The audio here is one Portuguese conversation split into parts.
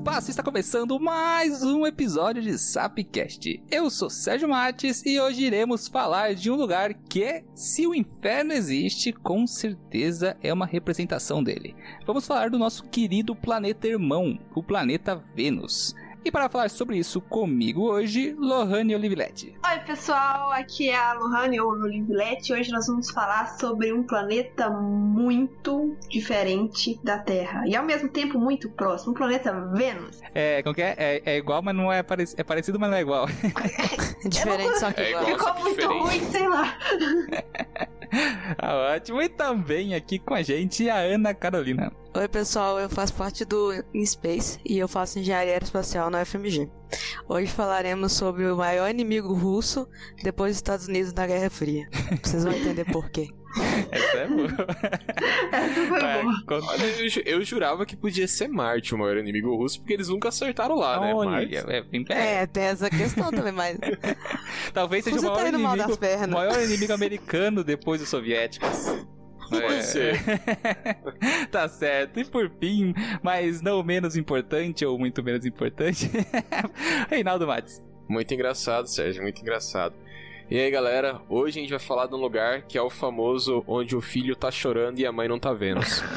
espaço, está começando mais um episódio de Sapcast. Eu sou Sérgio Mates e hoje iremos falar de um lugar que, se o inferno existe, com certeza é uma representação dele. Vamos falar do nosso querido planeta irmão, o planeta Vênus. E para falar sobre isso comigo hoje, Lohane Olivilete. Oi pessoal, aqui é a Lohane Olivilete. Hoje nós vamos falar sobre um planeta muito diferente da Terra e ao mesmo tempo muito próximo, o planeta Vênus. Como que é? É igual, mas não é parecido. É parecido, mas não é igual. Diferente, só que igual. Ficou muito diferente. ruim, sei lá. Ótimo, e também aqui com a gente a Ana Carolina. Oi pessoal, eu faço parte do InSpace e eu faço engenharia aeroespacial na UFMG. Hoje falaremos sobre o maior inimigo russo depois dos Estados Unidos na Guerra Fria. Vocês vão entender por quê. Essa é boa. Essa foi boa. Olha, eu jurava que podia ser Marte o maior inimigo russo, porque eles nunca acertaram lá, né? Marte. Tem essa questão também, mas... Talvez seja o maior inimigo americano depois dos soviéticos. Pode ser. Tá certo. E por fim, mas não menos importante, ou muito menos importante, Reinaldo Mates. Muito engraçado, Sérgio, muito engraçado. E aí, galera, hoje a gente vai falar de um lugar que é o famoso onde o filho tá chorando e a mãe não tá vendo.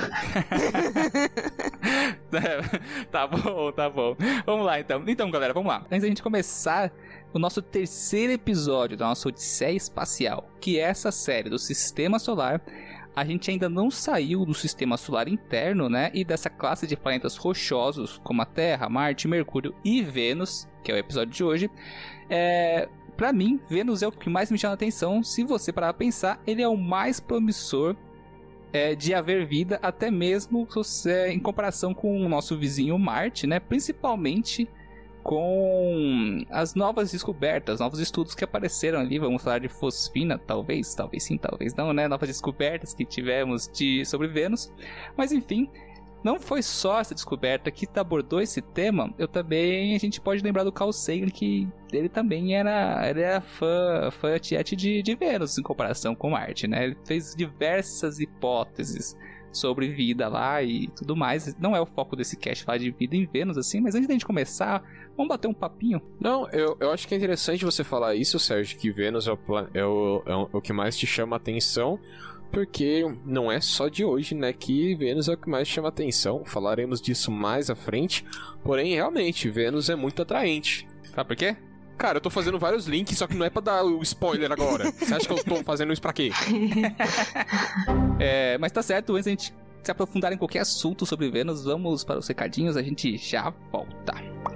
Tá bom. Vamos lá, então. Então, galera, vamos lá. Antes da gente começar o nosso terceiro episódio da nossa Odisseia Espacial, que é essa série do Sistema Solar, a gente ainda não saiu do Sistema Solar interno, né? E dessa classe de planetas rochosos, como a Terra, Marte, Mercúrio e Vênus, que é o episódio de hoje. Pra mim, Vênus é o que mais me chama a atenção. Se você parar a pensar, ele é o mais promissor de haver vida, até mesmo em comparação com o nosso vizinho Marte, né? Principalmente com as novas descobertas, novos estudos que apareceram ali. Vamos falar de fosfina, talvez sim, talvez não, né? Novas descobertas que tivemos sobre Vênus. Mas enfim, não foi só essa descoberta que abordou esse tema. A gente pode lembrar do Carl Sagan, que ele também era fã tiete de Vênus em comparação com Marte, né? Ele fez diversas hipóteses sobre vida lá e tudo mais. Não é o foco desse cast falar de vida em Vênus, assim, mas antes da gente começar, vamos bater um papinho? Não, eu acho que é interessante você falar isso, Sérgio, que Vênus é o que mais te chama a atenção, porque não é só de hoje, né, que Vênus é o que mais chama a atenção. Falaremos disso mais à frente, porém, realmente, Vênus é muito atraente. Sabe por quê? Cara, eu tô fazendo vários links, só que não é pra dar o spoiler agora. Você acha que eu tô fazendo isso pra quê? Mas tá certo, antes da gente se aprofundar em qualquer assunto sobre Vênus, vamos para os recadinhos, a gente já volta.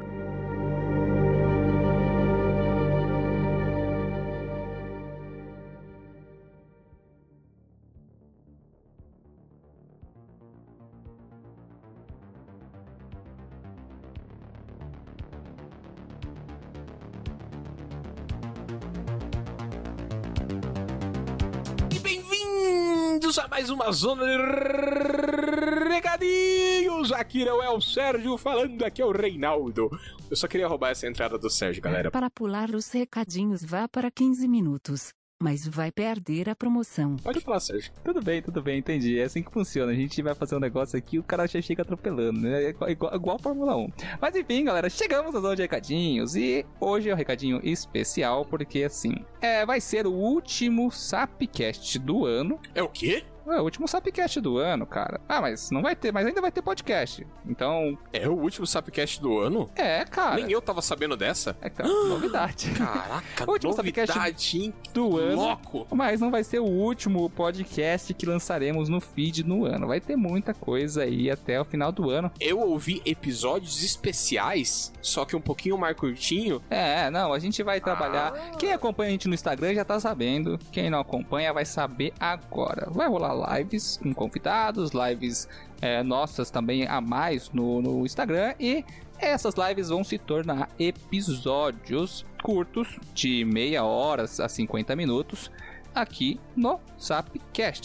Bem-vindos a mais uma Zona de Recadinhos! Aqui não é o Sérgio falando, aqui é o Reinaldo. Eu só queria roubar essa entrada do Sérgio, galera. Para pular os recadinhos, vá para 15 minutos. Mas vai perder a promoção. Pode falar, Sérgio. Tudo bem, entendi. É assim que funciona. A gente vai fazer um negócio aqui e o cara já chega atropelando, né? É igual a Fórmula 1. Mas enfim, galera, chegamos à zona de recadinhos. E hoje é um recadinho especial, porque assim, vai ser o último Sapcast do ano. É o quê? É o último Sapcast do ano, cara. Mas não vai ter, mas ainda vai ter podcast. Então... É o último Sapcast do ano? Cara. Nem eu tava sabendo dessa. Novidade. Caraca, o último novidade do ano. Louco. Mas não vai ser o último podcast que lançaremos no feed no ano. Vai ter muita coisa aí até o final do ano. Eu ouvi episódios especiais, só que um pouquinho mais curtinho. A gente vai trabalhar. Quem acompanha a gente no Instagram já tá sabendo. Quem não acompanha vai saber agora. Vai rolar lives com convidados, lives nossas também a mais no Instagram, e essas lives vão se tornar episódios curtos de meia hora a 50 minutos aqui no Sapcast.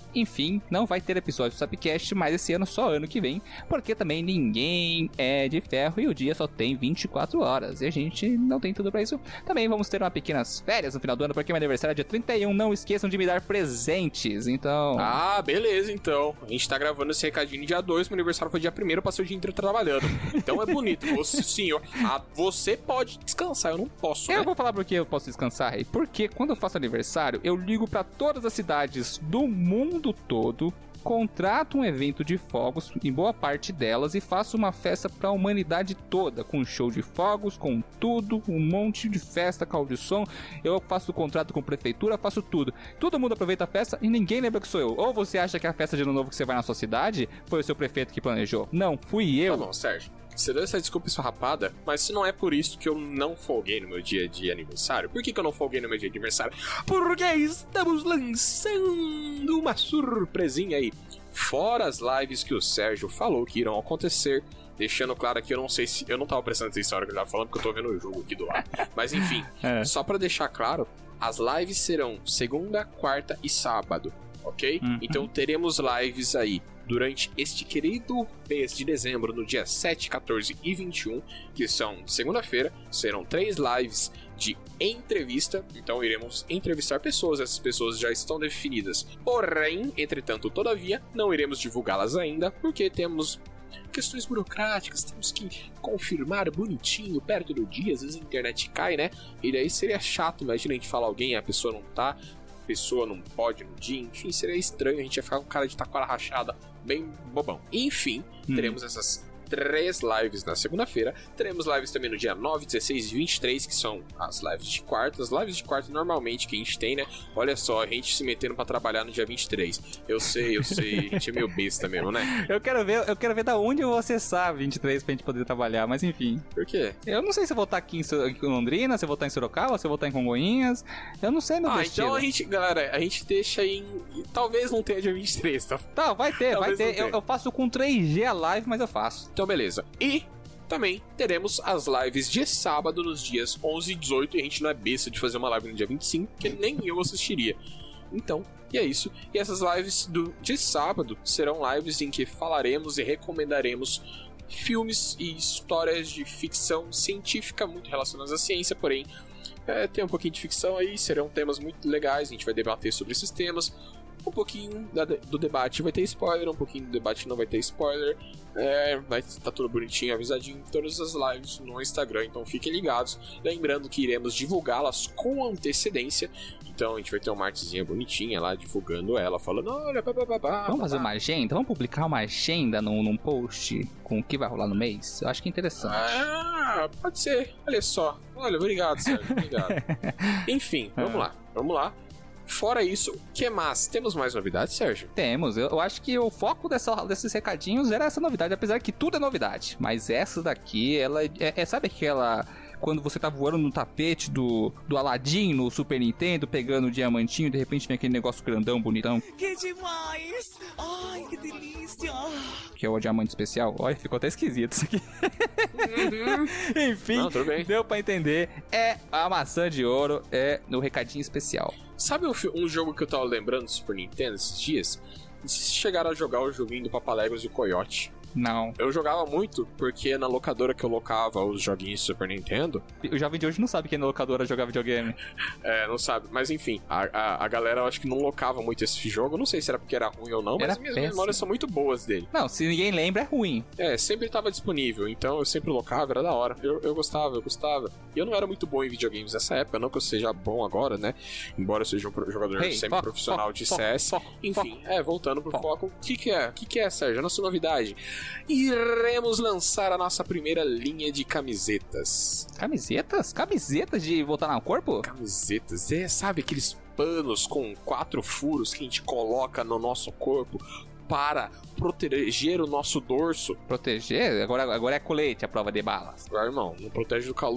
Enfim, não vai ter episódio do Sapcast, mas esse ano só ano que vem, porque também ninguém é de ferro e o dia só tem 24 horas, e a gente não tem tudo pra isso. Também vamos ter umas pequenas férias no final do ano, porque meu aniversário é dia 31, não esqueçam de me dar presentes, então... Ah, beleza, então. A gente tá gravando esse recadinho dia 2, meu aniversário foi dia 1º, eu passei o dia inteiro trabalhando. Então é bonito, você sim, você pode descansar, eu não posso, né? Eu vou falar por que eu posso descansar, Rei. Porque quando eu faço aniversário, eu ligo pra todas as cidades do mundo todo, contrato um evento de fogos em boa parte delas e faço uma festa pra humanidade toda, com show de fogos, com tudo, um monte de festa, carro de som. Eu faço contrato com a prefeitura, faço tudo. Todo mundo aproveita a festa e ninguém lembra que sou eu. Ou você acha que a festa de ano novo que você vai na sua cidade foi o seu prefeito que planejou? Não, fui eu. Tá bom, Sérgio. Você deu essa desculpa esfarrapada, mas se não é por isso que eu não folguei no meu dia de aniversário. Por que eu não folguei no meu dia de aniversário? Porque estamos lançando uma surpresinha aí. Fora as lives que o Sérgio falou que irão acontecer, deixando claro que eu não sei se... Eu não tava prestando atenção na hora que ele tava falando, porque eu tô vendo o jogo aqui do lado. Mas enfim, só pra deixar claro, as lives serão segunda, quarta e sábado, ok? Então teremos lives aí durante este querido mês de dezembro, no dia 7, 14 e 21, que são segunda-feira, serão 3 lives de entrevista, então iremos entrevistar pessoas, essas pessoas já estão definidas. Porém, entretanto, todavia, não iremos divulgá-las ainda, porque temos questões burocráticas, temos que confirmar bonitinho, perto do dia, às vezes a internet cai, né? E daí seria chato, imagina a gente falar alguém, a pessoa não tá, a pessoa não pode no dia, enfim, seria estranho, a gente ia ficar com cara de taquara rachada, bem bobão. Enfim, teremos essas 3 lives na segunda-feira. Teremos lives também no dia 9, 16 e 23, que são as lives de quarta. As lives de quarta normalmente que a gente tem, né? Olha só, a gente se metendo pra trabalhar no dia 23. Eu sei, a gente é meio besta mesmo, né? Eu quero ver da onde eu vou acessar 23 pra gente poder trabalhar, mas enfim. Por quê? Eu não sei se eu vou estar aqui em Londrina, se eu vou estar em Sorocaba, se eu vou estar em Congonhas. Eu não sei, meu destino. Então a gente, galera, a gente deixa em... Talvez não tenha dia 23, tá? Tá, vai ter. Eu faço com 3G a live, mas eu faço. Então, beleza. E também teremos as lives de sábado nos dias 11 e 18. E a gente não é besta de fazer uma live no dia 25, porque nem eu assistiria. Então, e é isso. E essas lives de sábado serão lives em que falaremos e recomendaremos filmes e histórias de ficção científica muito relacionadas à ciência, porém tem um pouquinho de ficção aí, serão temas muito legais, a gente vai debater sobre esses temas. Um pouquinho do debate vai ter spoiler, um pouquinho do debate não vai ter spoiler. Vai estar tudo bonitinho, avisadinho em todas as lives no Instagram, então fiquem ligados. Lembrando que iremos divulgá-las com antecedência. Então a gente vai ter uma artezinha bonitinha lá, divulgando ela, falando, olha, vamos fazer uma agenda? Vamos publicar uma agenda num post com o que vai rolar no mês? Eu acho que é interessante. Pode ser. Olha só. Olha, obrigado, Sérgio. Obrigado. Enfim, vamos lá. Fora isso, o que mais? Temos mais novidades, Sérgio? Temos. Eu acho que o foco desses recadinhos era essa novidade, apesar que tudo é novidade. Mas essa daqui, ela sabe aquela... Quando você tá voando no tapete do Aladdin no Super Nintendo, pegando o diamantinho, de repente vem aquele negócio grandão, bonitão. Que demais! Ai, que delícia! Que é o diamante especial. Olha, ficou até esquisito isso aqui. Enfim, não, tudo bem. Deu pra entender. É a maçã de ouro, é no recadinho especial. Sabe um jogo que eu tava lembrando do Super Nintendo esses dias? Vocês chegaram a jogar o joguinho do Papaléguas e o Coyote? Não. Eu jogava muito, porque na locadora que eu locava os joguinhos do Super Nintendo... O jovem de hoje não sabe que na locadora jogava videogame. Não sabe. Mas enfim, a galera eu acho que não locava muito esse jogo. Não sei se era porque era ruim ou não, mas as minhas memórias são muito boas dele. Não, se ninguém lembra, é ruim. Sempre tava disponível, então eu sempre locava, era da hora. Eu gostava. E eu não era muito bom em videogames nessa época, não que eu seja bom agora, né? Embora eu seja um jogador semi-profissional de CS. Enfim, voltando pro foco. O que é, Sérgio? A nossa novidade. Iremos lançar a nossa primeira linha de camisetas. Camisetas? Camisetas de botar no corpo? Camisetas, sabe aqueles panos com 4 furos que a gente coloca no nosso corpo para proteger o nosso dorso? Proteger? Agora é colete, a prova de balas. Agora, irmão, não protege do calor, não.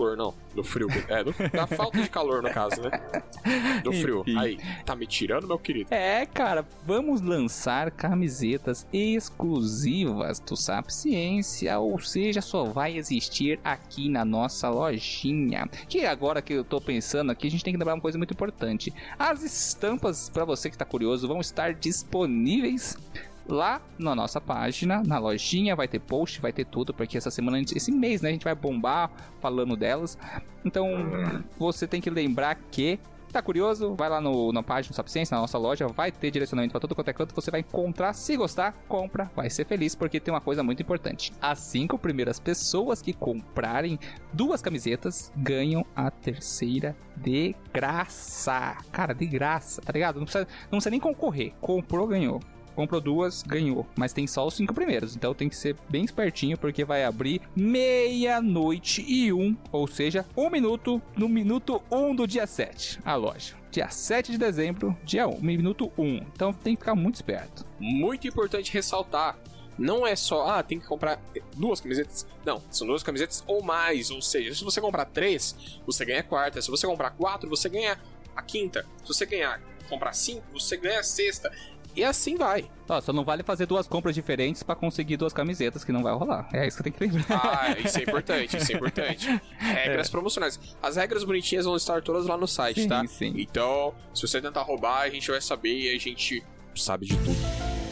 Do frio. Da falta de calor, no caso, né? Do frio. Enfim. Aí, tá me tirando, meu querido? Cara, vamos lançar camisetas exclusivas do Sapciência, ou seja, só vai existir aqui na nossa lojinha. Que agora que eu tô pensando aqui, a gente tem que lembrar uma coisa muito importante. As estampas, pra você que tá curioso, vão estar disponíveis lá na nossa página, na lojinha, vai ter post, vai ter tudo, porque essa semana, esse mês, né, a gente vai bombar falando delas. Então, você tem que lembrar que tá curioso, vai lá na página do Sapciência, na nossa loja, vai ter direcionamento pra todo quanto é canto, você vai encontrar, se gostar, compra, vai ser feliz, porque tem uma coisa muito importante. As 5 primeiras pessoas que comprarem 2 camisetas, ganham a terceira de graça. Cara, de graça, tá ligado? Não precisa nem concorrer, comprou, ganhou. Comprou 2, ganhou. Mas tem só os 5 primeiros. Então tem que ser bem espertinho, porque vai abrir 00:01. Ou seja, 1 minuto no minuto 1 do dia 7. A loja. Dia 7 de dezembro, dia 1, minuto 1. Então tem que ficar muito esperto. Muito importante ressaltar. Não é só, tem que comprar 2 camisetas. Não, são 2 camisetas ou mais. Ou seja, se você comprar 3, você ganha a quarta. Se você comprar 4, você ganha a quinta. Se você comprar 5, você ganha a sexta. E assim vai. Só não vale fazer 2 compras diferentes pra conseguir 2 camisetas, que não vai rolar. É isso que tem que lembrar. Isso é importante, isso é importante. Regras promocionais. As regras bonitinhas vão estar todas lá no site, tá? Sim. Então, se você tentar roubar, a gente vai saber e a gente sabe de tudo.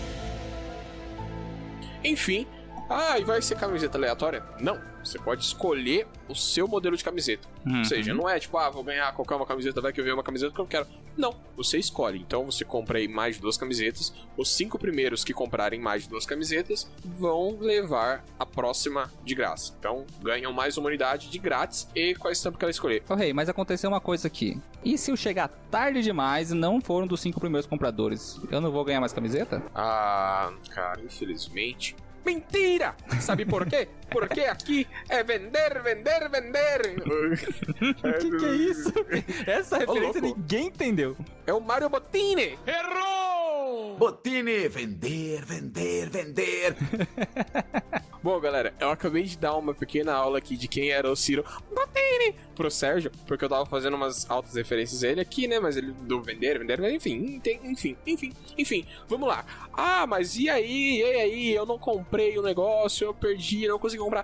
Enfim. E vai ser camiseta aleatória? Não. Você pode escolher o seu modelo de camiseta. Ou seja, não é tipo, vou ganhar qualquer uma camiseta, vai que eu ver uma camiseta que eu quero. Não, você escolhe. Então você compra aí mais de 2 camisetas. Os 5 primeiros que comprarem mais de 2 camisetas vão levar a próxima de graça. Então ganham mais uma unidade de grátis e com a estampa que ela escolher. Rei, mas aconteceu uma coisa aqui. E se eu chegar tarde demais e não for um dos 5 primeiros compradores? Eu não vou ganhar mais camiseta? Cara, infelizmente... Mentira! Sabe por quê? Porque aqui é vender, vender, vender. Que é isso? Essa referência ninguém entendeu. É o Mario Bottini. Errou! Bottini, vender, vender, vender. Bom, galera, eu acabei de dar uma pequena aula aqui de quem era o Ciro Bottini pro Sérgio, porque eu tava fazendo umas altas referências a ele aqui, né? Mas ele do vender, enfim, vamos lá. Mas e aí, eu não comprei o negócio, eu perdi, não consegui comprar.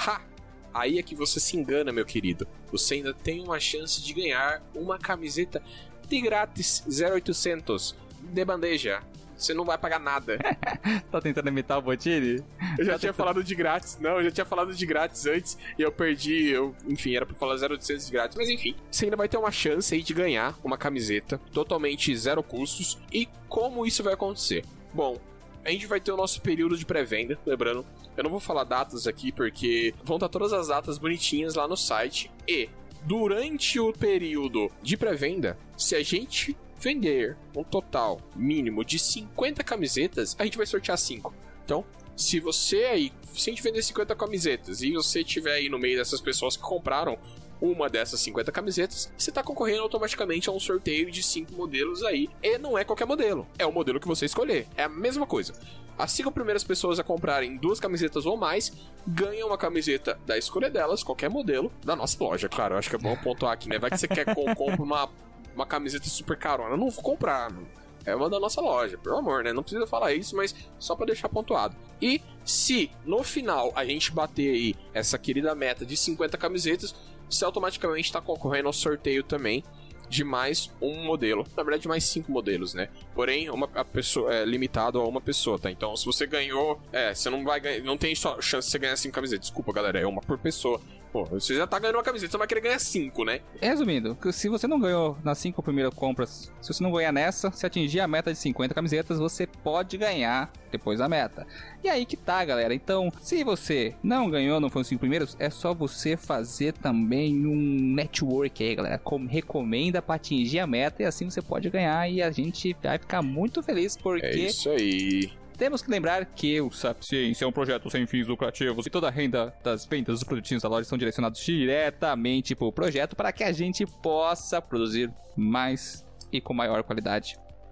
Aí é que você se engana, meu querido. Você ainda tem uma chance de ganhar uma camiseta de grátis 0800 de bandeja. Você não vai pagar nada. Tá tentando imitar o Bottini? Eu já tinha falado de grátis. Não, eu já tinha falado de grátis antes e eu perdi. Enfim, era pra falar 0800 de grátis. Mas enfim, você ainda vai ter uma chance aí de ganhar uma camiseta totalmente zero custos. E como isso vai acontecer? Bom, a gente vai ter o nosso período de pré-venda. Lembrando, eu não vou falar datas aqui porque vão estar todas as datas bonitinhas lá no site. E durante o período de pré-venda, se a gente vender um total mínimo de 50 camisetas, a gente vai sortear 5. Então, se a gente vender 50 camisetas e você estiver aí no meio dessas pessoas que compraram uma dessas 50 camisetas, você está concorrendo automaticamente a um sorteio de 5 modelos aí. E não é qualquer modelo, é o modelo que você escolher. É a mesma coisa. As 5 primeiras pessoas a comprarem 2 camisetas ou mais ganham uma camiseta da escolha delas, qualquer modelo, da nossa loja, claro. Eu acho que é bom pontuar aqui, né? Vai que você quer comprar uma camiseta super carona. Eu não vou comprar, mano. É uma da nossa loja, pelo amor, né? Não precisa falar isso, mas só pra deixar pontuado. E se no final a gente bater aí essa querida meta de 50 camisetas, você automaticamente tá concorrendo ao sorteio também de mais um modelo. Na verdade, mais 5 modelos, né? Porém, a pessoa é limitado a uma pessoa, tá? Então, se você ganhou, você não vai ganhar, não tem só chance de você ganhar 5 camisetas. Desculpa, galera, é uma por pessoa. Pô, você já tá ganhando uma camiseta, você vai querer ganhar 5, né? Resumindo, se você não ganhou nas 5 primeiras compras, se você não ganhar nessa, se atingir a meta de 50 camisetas, você pode ganhar depois da meta. E aí que tá, galera. Então, se você não ganhou, não foi os 5 primeiros, é só você fazer também um network aí, galera. Recomenda pra atingir a meta e assim você pode ganhar e a gente vai ficar muito feliz porque... É isso aí. Temos que lembrar que o Sapciência é um projeto sem fins lucrativos e toda a renda das vendas dos produtinhos da loja são direcionados diretamente para o projeto para que a gente possa produzir mais e com maior qualidade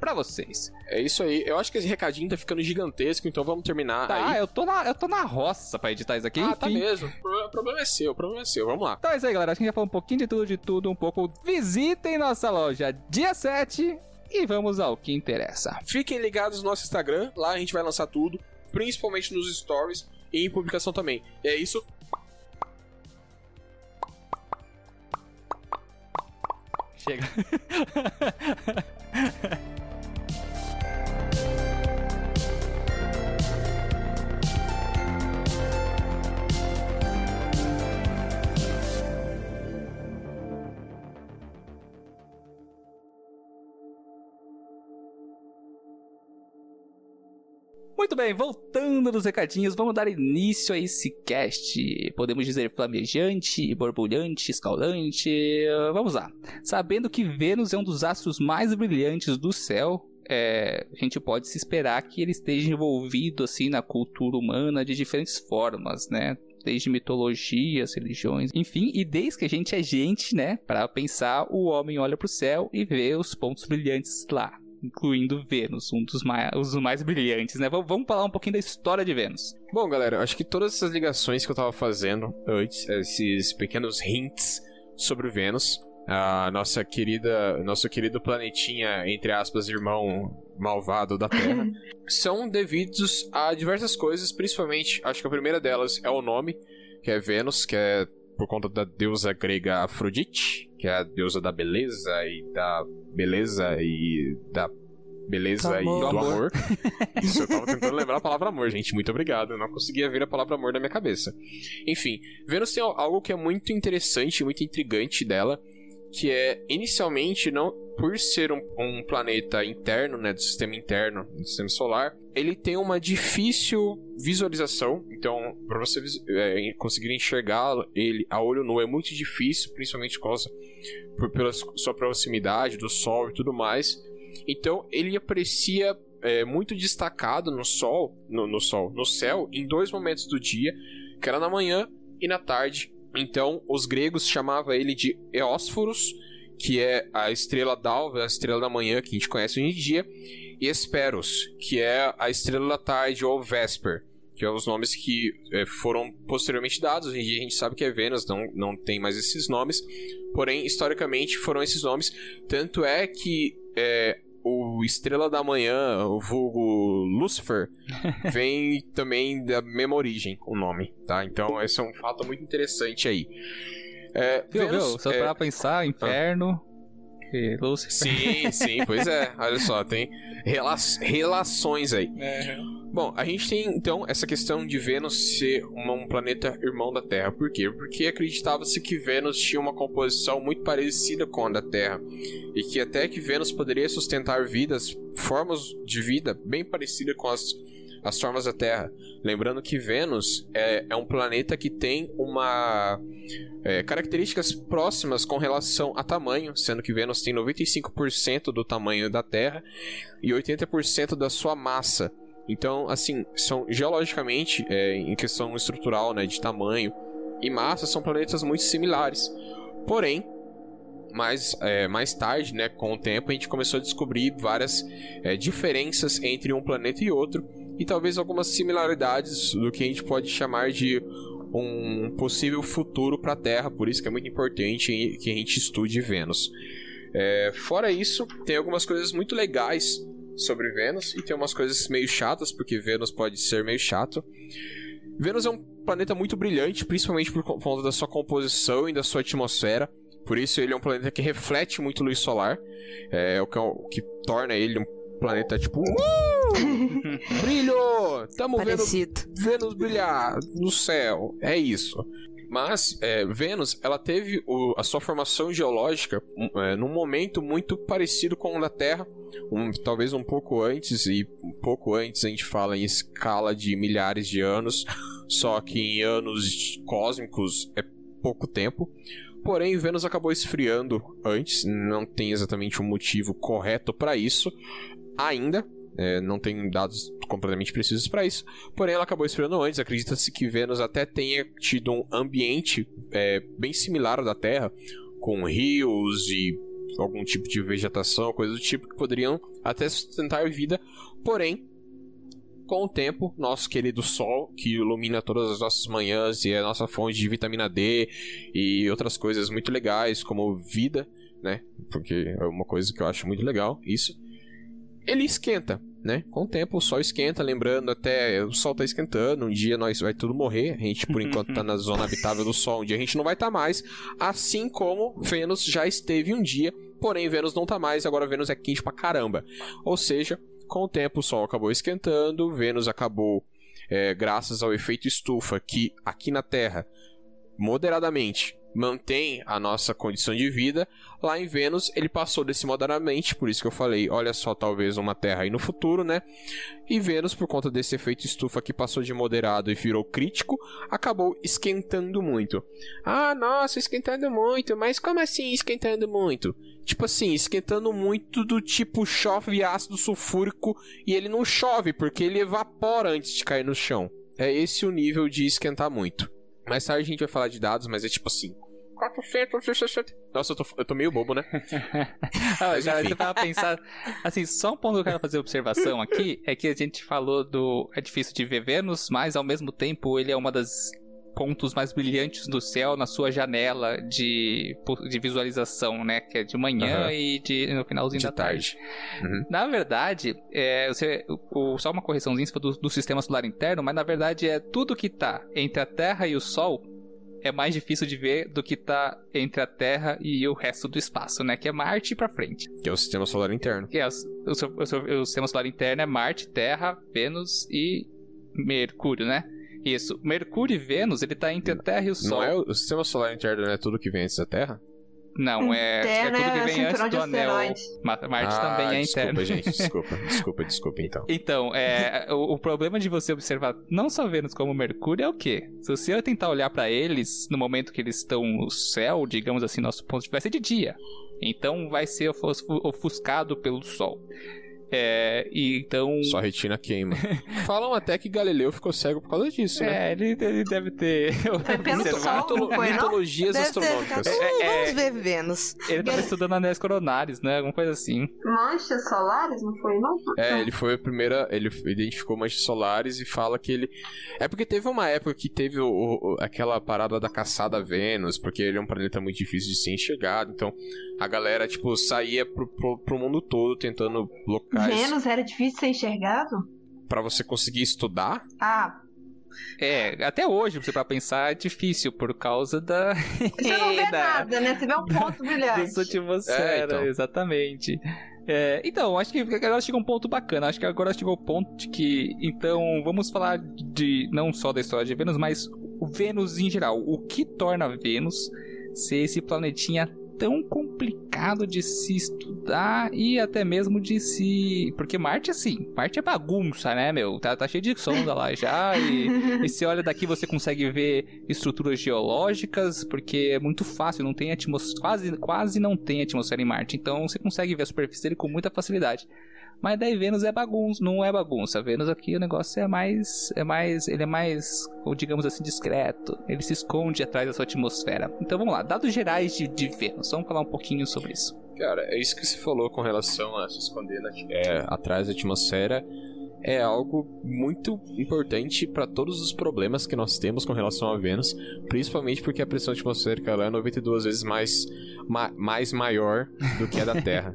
pra vocês. É isso aí. Eu acho que esse recadinho tá ficando gigantesco, então vamos terminar Tá, aí. eu tô na roça pra editar isso aqui, enfim. Tá mesmo. O problema é seu, vamos lá. Então é isso aí, galera. Acho que a gente já falou um pouquinho de tudo, um pouco. Visitem nossa loja dia 7 e vamos ao que interessa. Fiquem ligados no nosso Instagram, lá a gente vai lançar tudo, principalmente nos stories e em publicação também. E é isso. Chega. Muito bem, voltando dos recadinhos, vamos dar início a esse cast. Podemos dizer flamejante, borbulhante, escaldante. Vamos lá. Sabendo que Vênus é um dos astros mais brilhantes do céu, a gente pode se esperar que ele esteja envolvido assim na cultura humana de diferentes formas, né? Desde mitologias, religiões, enfim, e desde que a gente é gente, né? Para pensar, o homem olha para o céu e vê os pontos brilhantes lá, incluindo Vênus, um dos mais brilhantes, né? Vamos falar um pouquinho da história de Vênus. Bom, galera, acho que todas essas ligações que eu tava fazendo antes, esses pequenos hints sobre Vênus, nosso querido planetinha, entre aspas, irmão malvado da Terra, são devidos a diversas coisas, principalmente, acho que a primeira delas é o nome, que é Vênus, que é por conta da deusa grega Afrodite, que é a deusa da beleza e do amor. Isso, eu tava tentando lembrar a palavra amor, gente. Muito obrigado. Eu não conseguia ver a palavra amor na minha cabeça. Enfim, Vênus tem algo que é muito interessante, muito intrigante dela, que é, inicialmente, não por ser um planeta interno, né, do sistema interno, do sistema solar, ele tem uma difícil visualização. Então, para você conseguir enxergar ele a olho nu é muito difícil, principalmente pela sua proximidade do Sol e tudo mais. Então, ele aparecia muito destacado no céu, em dois momentos do dia, que era na manhã e na tarde. Então, os gregos chamavam ele de Eósforos, que é a estrela d'alva, a estrela da manhã, que a gente conhece hoje em dia, e Hesperos, que é a estrela da tarde, ou Vesper, que são os nomes que foram posteriormente dados. Hoje em dia a gente sabe que é Vênus, não tem mais esses nomes, porém, historicamente, foram esses nomes. Tanto é que o Estrela da Manhã, o vulgo Lúcifer, vem também da mesma origem, o nome, tá? Então, esse é um fato muito interessante aí. Viu? Só pra pensar, inferno e Lúcifer. Sim, pois é. Olha só, tem relações aí. Bom, a gente tem, então, essa questão de Vênus ser um planeta irmão da Terra. Por quê? Porque acreditava-se que Vênus tinha uma composição muito parecida com a da Terra. E que até que Vênus poderia sustentar formas de vida bem parecidas com as formas da Terra. Lembrando que Vênus é um planeta que tem características próximas com relação a tamanho, sendo que Vênus tem 95% do tamanho da Terra e 80% da sua massa. Então, assim, são geologicamente, em questão estrutural, né, de tamanho e massa, são planetas muito similares. Porém, mais tarde, né, com o tempo, a gente começou a descobrir várias diferenças entre um planeta e outro, e talvez algumas similaridades do que a gente pode chamar de um possível futuro para a Terra. Por isso que é muito importante que a gente estude Vênus. Fora isso, tem algumas coisas muito legais sobre Vênus, e tem umas coisas meio chatas, porque Vênus pode ser meio chato. Vênus é um planeta muito brilhante, principalmente por conta da sua composição e da sua atmosfera. Por isso ele é um planeta que reflete muito luz solar, o que torna ele um planeta tipo brilho! Tamo Parecido. vendo Vênus brilhar no céu, é isso. Mas Vênus, ela teve a sua formação geológica num momento muito parecido com o da Terra, talvez um pouco antes, e um pouco antes a gente fala em escala de milhares de anos, só que em anos cósmicos é pouco tempo. Porém, Vênus acabou esfriando antes, não tem exatamente um motivo correto para isso ainda. Não tem dados completamente precisos para isso, porém ela acabou esfriando antes. Acredita-se que Vênus até tenha tido um ambiente bem similar ao da Terra, com rios e algum tipo de vegetação, coisa do tipo, que poderiam até sustentar vida. Porém, com o tempo, nosso querido Sol, que ilumina todas as nossas manhãs e é a nossa fonte de vitamina D e outras coisas muito legais, como vida, né? Porque é uma coisa que eu acho muito legal, isso. Ele esquenta, né? Com o tempo o Sol esquenta, lembrando até o Sol tá esquentando, um dia nós vai tudo morrer, a gente por enquanto tá na zona habitável do Sol, um dia a gente não vai estar mais, assim como Vênus já esteve um dia, porém Vênus não tá mais, agora Vênus é quente pra caramba. Ou seja, com o tempo o Sol acabou esquentando, Vênus acabou, graças ao efeito estufa, que aqui na Terra, moderadamente, mantém a nossa condição de vida. Lá em Vênus ele passou desse moderadamente, por isso que eu falei, olha só, talvez uma Terra aí no futuro, né? E Vênus, por conta desse efeito estufa que passou de moderado e virou crítico, acabou esquentando muito. Ah, nossa, esquentando muito, mas como assim esquentando muito? Tipo assim, esquentando muito do tipo chove ácido sulfúrico e ele não chove porque ele evapora antes de cair no chão. É esse o nível de esquentar muito. Mais tarde a gente vai falar de dados, mas é tipo assim 400. Nossa, eu tô meio bobo, né? Já você tava pensando. Assim, só um ponto que eu quero fazer observação aqui é que a gente falou do. É difícil de ver Vênus, mas ao mesmo tempo ele é uma das pontos mais brilhantes do céu na sua janela de visualização, né? Que é de manhã e no finalzinho da tarde. Na verdade, só uma correçãozinha do sistema solar interno, mas na verdade é tudo que tá entre a Terra e o Sol é mais difícil de ver do que tá entre a Terra e o resto do espaço, né? Que é Marte pra frente. Que é o sistema solar interno. Que é o sistema solar interno é Marte, Terra, Vênus e Mercúrio, né? Isso. Mercúrio e Vênus, ele tá entre a Terra e o Sol. Não é o sistema solar interno, não é tudo que vem antes da Terra? Não, é tudo que vem antes do anel. Marte também é interno. Desculpa, gente. Desculpa, então. Então, o problema de você observar não só Vênus como Mercúrio é o quê? Se você tentar olhar pra eles no momento que eles estão no céu, digamos assim, nosso ponto de vista, vai ser de dia. Então vai ser ofuscado pelo Sol. Então... Sua retina queima. Falam até que Galileu ficou cego por causa disso, né? Ele deve ter... Foi pelo Sol, não foi, não? Mitologias Deve astronômicas. Vamos ver Vênus. Ele tava estudando anéis coronários, né? Alguma coisa assim. Manchas solares, não foi, não? Ele foi a primeira... Ele identificou manchas solares e fala que ele... É porque teve uma época que teve aquela parada da caçada a Vênus, porque ele é um planeta muito difícil de ser enxergado. Então, a galera, tipo, saía pro mundo todo tentando locais... Vênus era difícil de ser enxergado? Pra você conseguir estudar? Ah. Até hoje, pra pensar, é difícil por causa da... Você não vê nada, né? Você vê um ponto brilhante. Da atmosfera, então. Exatamente. Então, acho que agora chegou um ponto bacana. Acho que agora chegou o ponto de que... Então, vamos falar de não só da história de Vênus, mas o Vênus em geral. O que torna Vênus ser esse planetinha tão complicado de se estudar e até mesmo de se... Porque Marte, assim, Marte é bagunça, né, meu? Tá cheio de sonda lá já e você olha daqui, você consegue ver estruturas geológicas, porque é muito fácil, não tem atmosfera, quase não tem atmosfera em Marte, então você consegue ver a superfície dele com muita facilidade. Mas daí Vênus é bagunça, não é bagunça. Vênus aqui o negócio ele é mais, digamos assim, discreto. Ele se esconde atrás da sua atmosfera. Então vamos lá, dados gerais de Vênus. Vamos falar um pouquinho sobre isso. Cara, é isso que você falou com relação a se esconder atrás da atmosfera. É algo muito importante para todos os problemas que nós temos com relação a Vênus, principalmente porque a pressão atmosférica ela é 92 vezes mais maior do que a da Terra.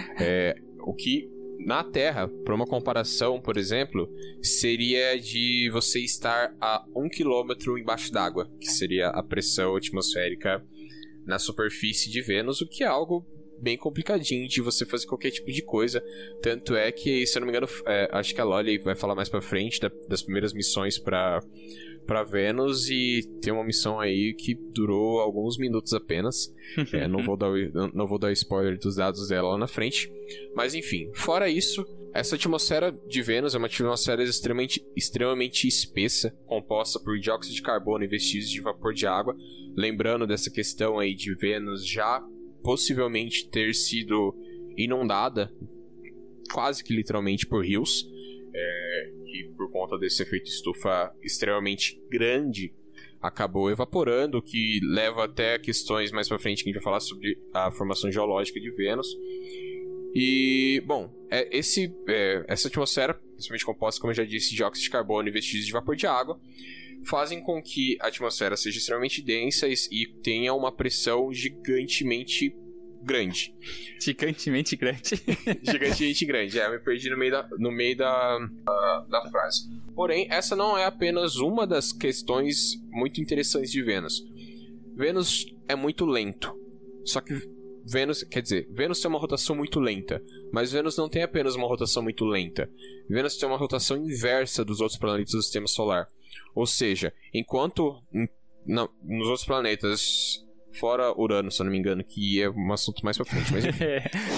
O que na Terra, para uma comparação, por exemplo, seria de você estar a 1 km embaixo d'água, que seria a pressão atmosférica na superfície de Vênus, o que é algo bem complicadinho de você fazer qualquer tipo de coisa. Tanto é que, se eu não me engano, acho que a Loli vai falar mais pra frente das primeiras missões pra Vênus, e tem uma missão aí que durou alguns minutos apenas. Não vou dar spoiler dos dados dela lá na frente. Mas enfim, fora isso, essa atmosfera de Vênus é uma atmosfera extremamente espessa, composta por dióxido de carbono e vestígios de vapor de água. Lembrando dessa questão aí de Vênus já possivelmente ter sido inundada quase que literalmente por rios, e por conta desse efeito estufa extremamente grande acabou evaporando, o que leva até questões mais pra frente que a gente vai falar sobre a formação geológica de Vênus. E, bom, essa atmosfera, principalmente composta, como eu já disse, de dióxido de carbono e vestígios de vapor de água, fazem com que a atmosfera seja extremamente densa e tenha uma pressão gigantemente grande. Gigantemente grande. Gigantemente grande. Eu me perdi no meio da frase. Porém, essa não é apenas uma das questões muito interessantes de Vênus. Vênus é muito lento. Só que Vênus tem uma rotação muito lenta. Mas Vênus não tem apenas uma rotação muito lenta. Vênus tem uma rotação inversa dos outros planetas do sistema solar. Ou seja, enquanto nos outros planetas, fora Urano, se eu não me engano, que é um assunto mais pra frente, mas enfim,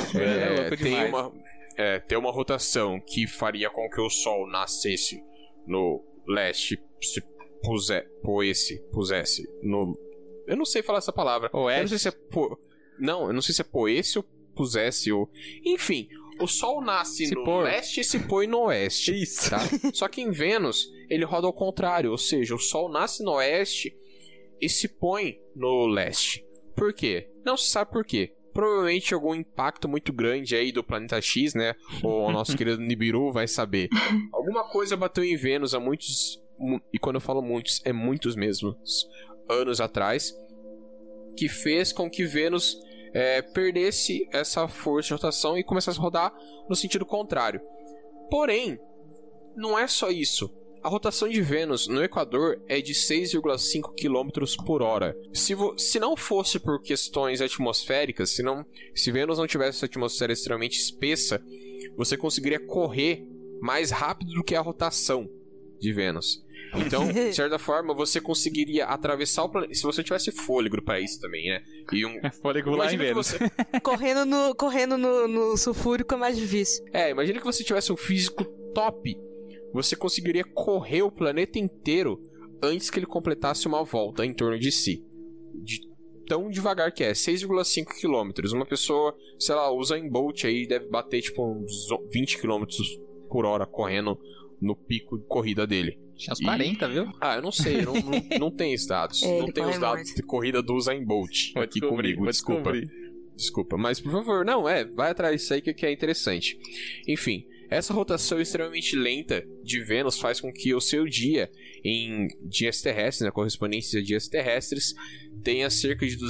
tem uma rotação que faria com que o Sol nascesse no leste, se pusesse no... Eu não sei falar essa palavra. Oeste. Eu não sei se é eu não sei se é poesse ou pusesse ou... Enfim, o Sol nasce leste e se põe no oeste. Isso. Tá? Só que em Vênus, ele roda ao contrário. Ou seja, o Sol nasce no oeste e se põe no leste. Por quê? Não se sabe por quê. Provavelmente algum impacto muito grande aí do planeta X, né? Ou o nosso querido Nibiru vai saber. Alguma coisa bateu em Vênus há muitos... E quando eu falo muitos, é muitos mesmo anos atrás, que fez com que Vênus perdesse essa força de rotação e começasse a rodar no sentido contrário. Porém, não é só isso. A rotação de Vênus no Equador é de 6,5 km por hora. Se não fosse por questões atmosféricas, se Vênus não tivesse essa atmosfera extremamente espessa, você conseguiria correr mais rápido do que a rotação de Vênus. Então, de certa forma, você conseguiria atravessar o planeta. Se você tivesse fôlego para isso também, né? Fôlego lá em Vênus. Correndo no sulfúrico é mais difícil. Imagina que você tivesse um físico top. Você conseguiria correr o planeta inteiro antes que ele completasse uma volta em torno de si. Tão devagar que é, 6,5 km. Uma pessoa, sei lá, usa em Bolt aí, deve bater tipo uns 20 km por hora correndo no pico de corrida dele. Tinha uns 40, viu? Eu não sei, não tem os dados. Não tem os dados de corrida do Usain Bolt aqui comigo, desculpa. Mas por favor, vai atrás disso aí que é interessante. Enfim, essa rotação extremamente lenta de Vênus faz com que o seu dia em dias terrestres, na correspondência a dias terrestres, tenha cerca de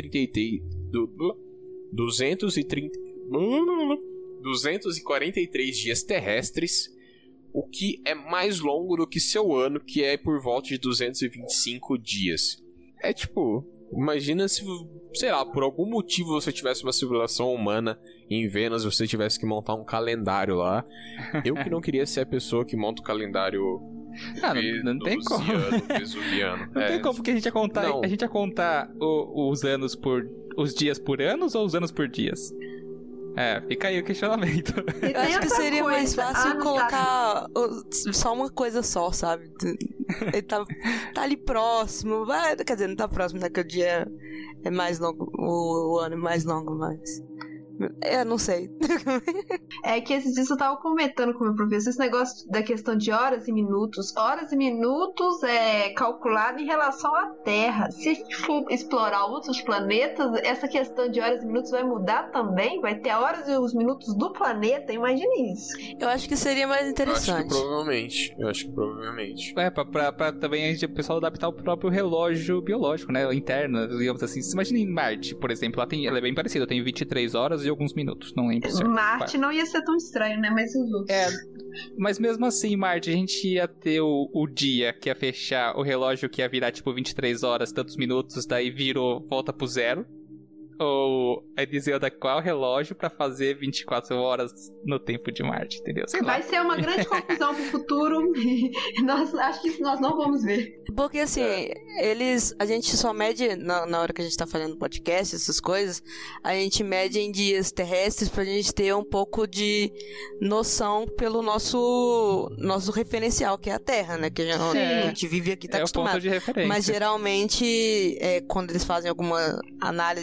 243 dias terrestres, o que é mais longo do que seu ano, que é por volta de 225 dias. É tipo, imagina se, sei lá, por algum motivo você tivesse uma civilização humana em Vênus, você tivesse que montar um calendário lá. Eu que não queria ser a pessoa que monta o calendário não tem como. Vesuviano. Não tem como, porque a gente ia contar os dias por anos ou os anos por dias? Fica aí o questionamento. Eu acho que seria mais fácil colocar só uma coisa só, sabe? Ele tá ali próximo. Quer dizer, não tá próximo, né? Que o dia é mais longo, o ano é mais longo, mas... Eu não sei. É que esses dias eu tava comentando com o meu professor esse negócio da questão de horas e minutos. Horas e minutos é calculado em relação à Terra. Se a gente for explorar outros planetas, essa questão de horas e minutos vai mudar também? Vai ter horas e os minutos do planeta? Imagine isso. Eu acho que seria mais interessante. Eu acho que provavelmente. Pra também o pessoal adaptar o próprio relógio biológico, né? Interno, digamos assim. Você imagina em Marte, por exemplo, ela é bem parecida. Tem 23 horas e alguns minutos, não lembro certo. Marte não ia ser tão estranho, né? Mas os outros. Mas mesmo assim, Marte, a gente ia ter o dia que ia fechar, o relógio que ia virar tipo 23 horas, tantos minutos, daí volta pro zero. Ou eles iam adequar o relógio pra fazer 24 horas no tempo de Marte, entendeu? Sei lá. Vai ser uma grande confusão pro futuro. Acho que isso nós não vamos ver. Porque assim, a gente só mede, na hora que a gente tá fazendo podcast, essas coisas, a gente mede em dias terrestres pra gente ter um pouco de noção pelo nosso referencial, que é a Terra, né? Que a gente vive aqui, tá acostumado. O ponto de referência. Mas geralmente, quando eles fazem alguma análise de qualquer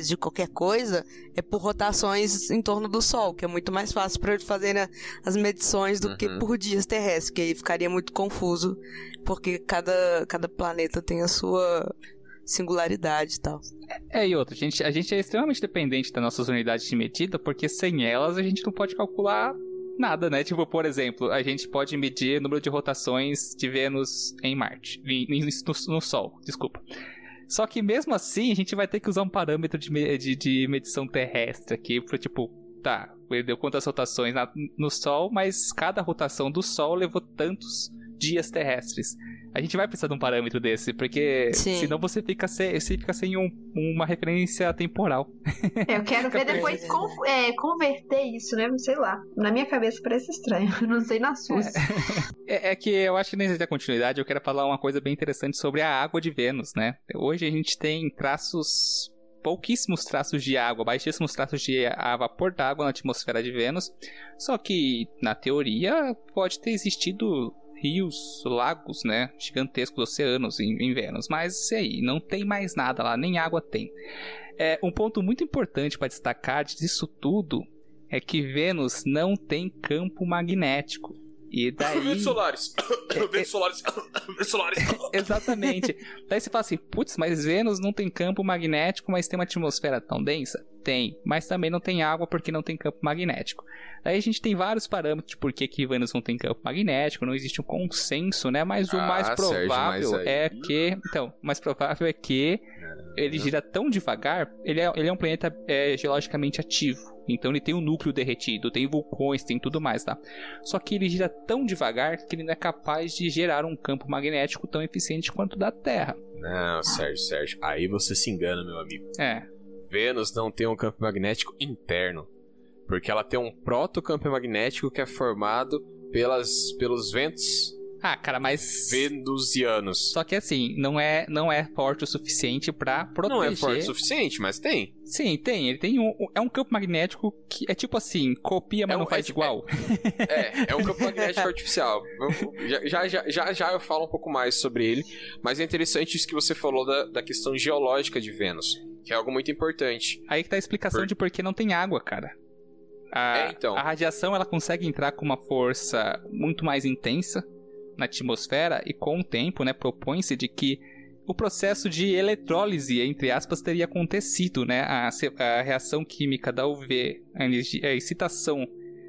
qualquer coisa, é por rotações em torno do Sol, que é muito mais fácil para eles fazerem as medições do que por dias terrestres, que aí ficaria muito confuso, porque cada planeta tem a sua singularidade e tal. E outra, a gente é extremamente dependente das nossas unidades de medida, porque sem elas a gente não pode calcular nada, né? Tipo, por exemplo, a gente pode medir o número de rotações de Vênus em Marte, no Sol, desculpa. Só que mesmo assim, a gente vai ter que usar um parâmetro de medição terrestre aqui, pra tipo, tá, deu quantas rotações no Sol, mas cada rotação do Sol levou tantos dias terrestres. A gente vai precisar de um parâmetro desse, porque senão você fica sem uma referência temporal. Eu quero ver depois converter isso, né? Sei lá. Na minha cabeça parece estranho. Não sei nas suas. É que eu acho que nem da continuidade, eu quero falar uma coisa bem interessante sobre a água de Vênus, né? Hoje a gente tem pouquíssimos traços de água, baixíssimos traços de vapor d'água na atmosfera de Vênus. Só que, na teoria, pode ter existido rios, lagos, né, gigantescos, oceanos em Vênus, mas isso aí, não tem mais nada lá, nem água tem. Um ponto muito importante para destacar disso tudo é que Vênus não tem campo magnético. E daí... Ventos solares. Ventos solares. Exatamente. Daí você fala assim, putz, mas Vênus não tem campo magnético, mas tem uma atmosfera tão densa? Tem, mas também não tem água porque não tem campo magnético. Daí a gente tem vários parâmetros de por que Vênus não tem campo magnético, não existe um consenso, né? Mas o mais provável é que... Então, o mais provável é que ele gira tão devagar, ele é um planeta geologicamente ativo. Então ele tem um núcleo derretido, tem vulcões, tem tudo mais, tá? Só que ele gira tão devagar que ele não é capaz de gerar um campo magnético tão eficiente quanto o da Terra. Não, Sérgio, aí você se engana, meu amigo. Vênus não tem um campo magnético interno, porque ela tem um protocampo magnético que é formado pelos ventos... Ah, cara, mas... venusianos. Só que assim, não é forte o suficiente pra proteger... Não é forte o suficiente, mas tem. Sim, tem. Ele tem é um campo magnético que é tipo assim, copia, mas não faz igual. É um campo magnético artificial. Já eu falo um pouco mais sobre ele, mas é interessante isso que você falou da questão geológica de Vênus, que é algo muito importante. Aí que tá a explicação de por que não tem água, cara. Então. A radiação, ela consegue entrar com uma força muito mais intensa na atmosfera e com o tempo, né, propõe-se de que o processo de eletrólise, entre aspas, teria acontecido, né, a reação química da UV, a excitação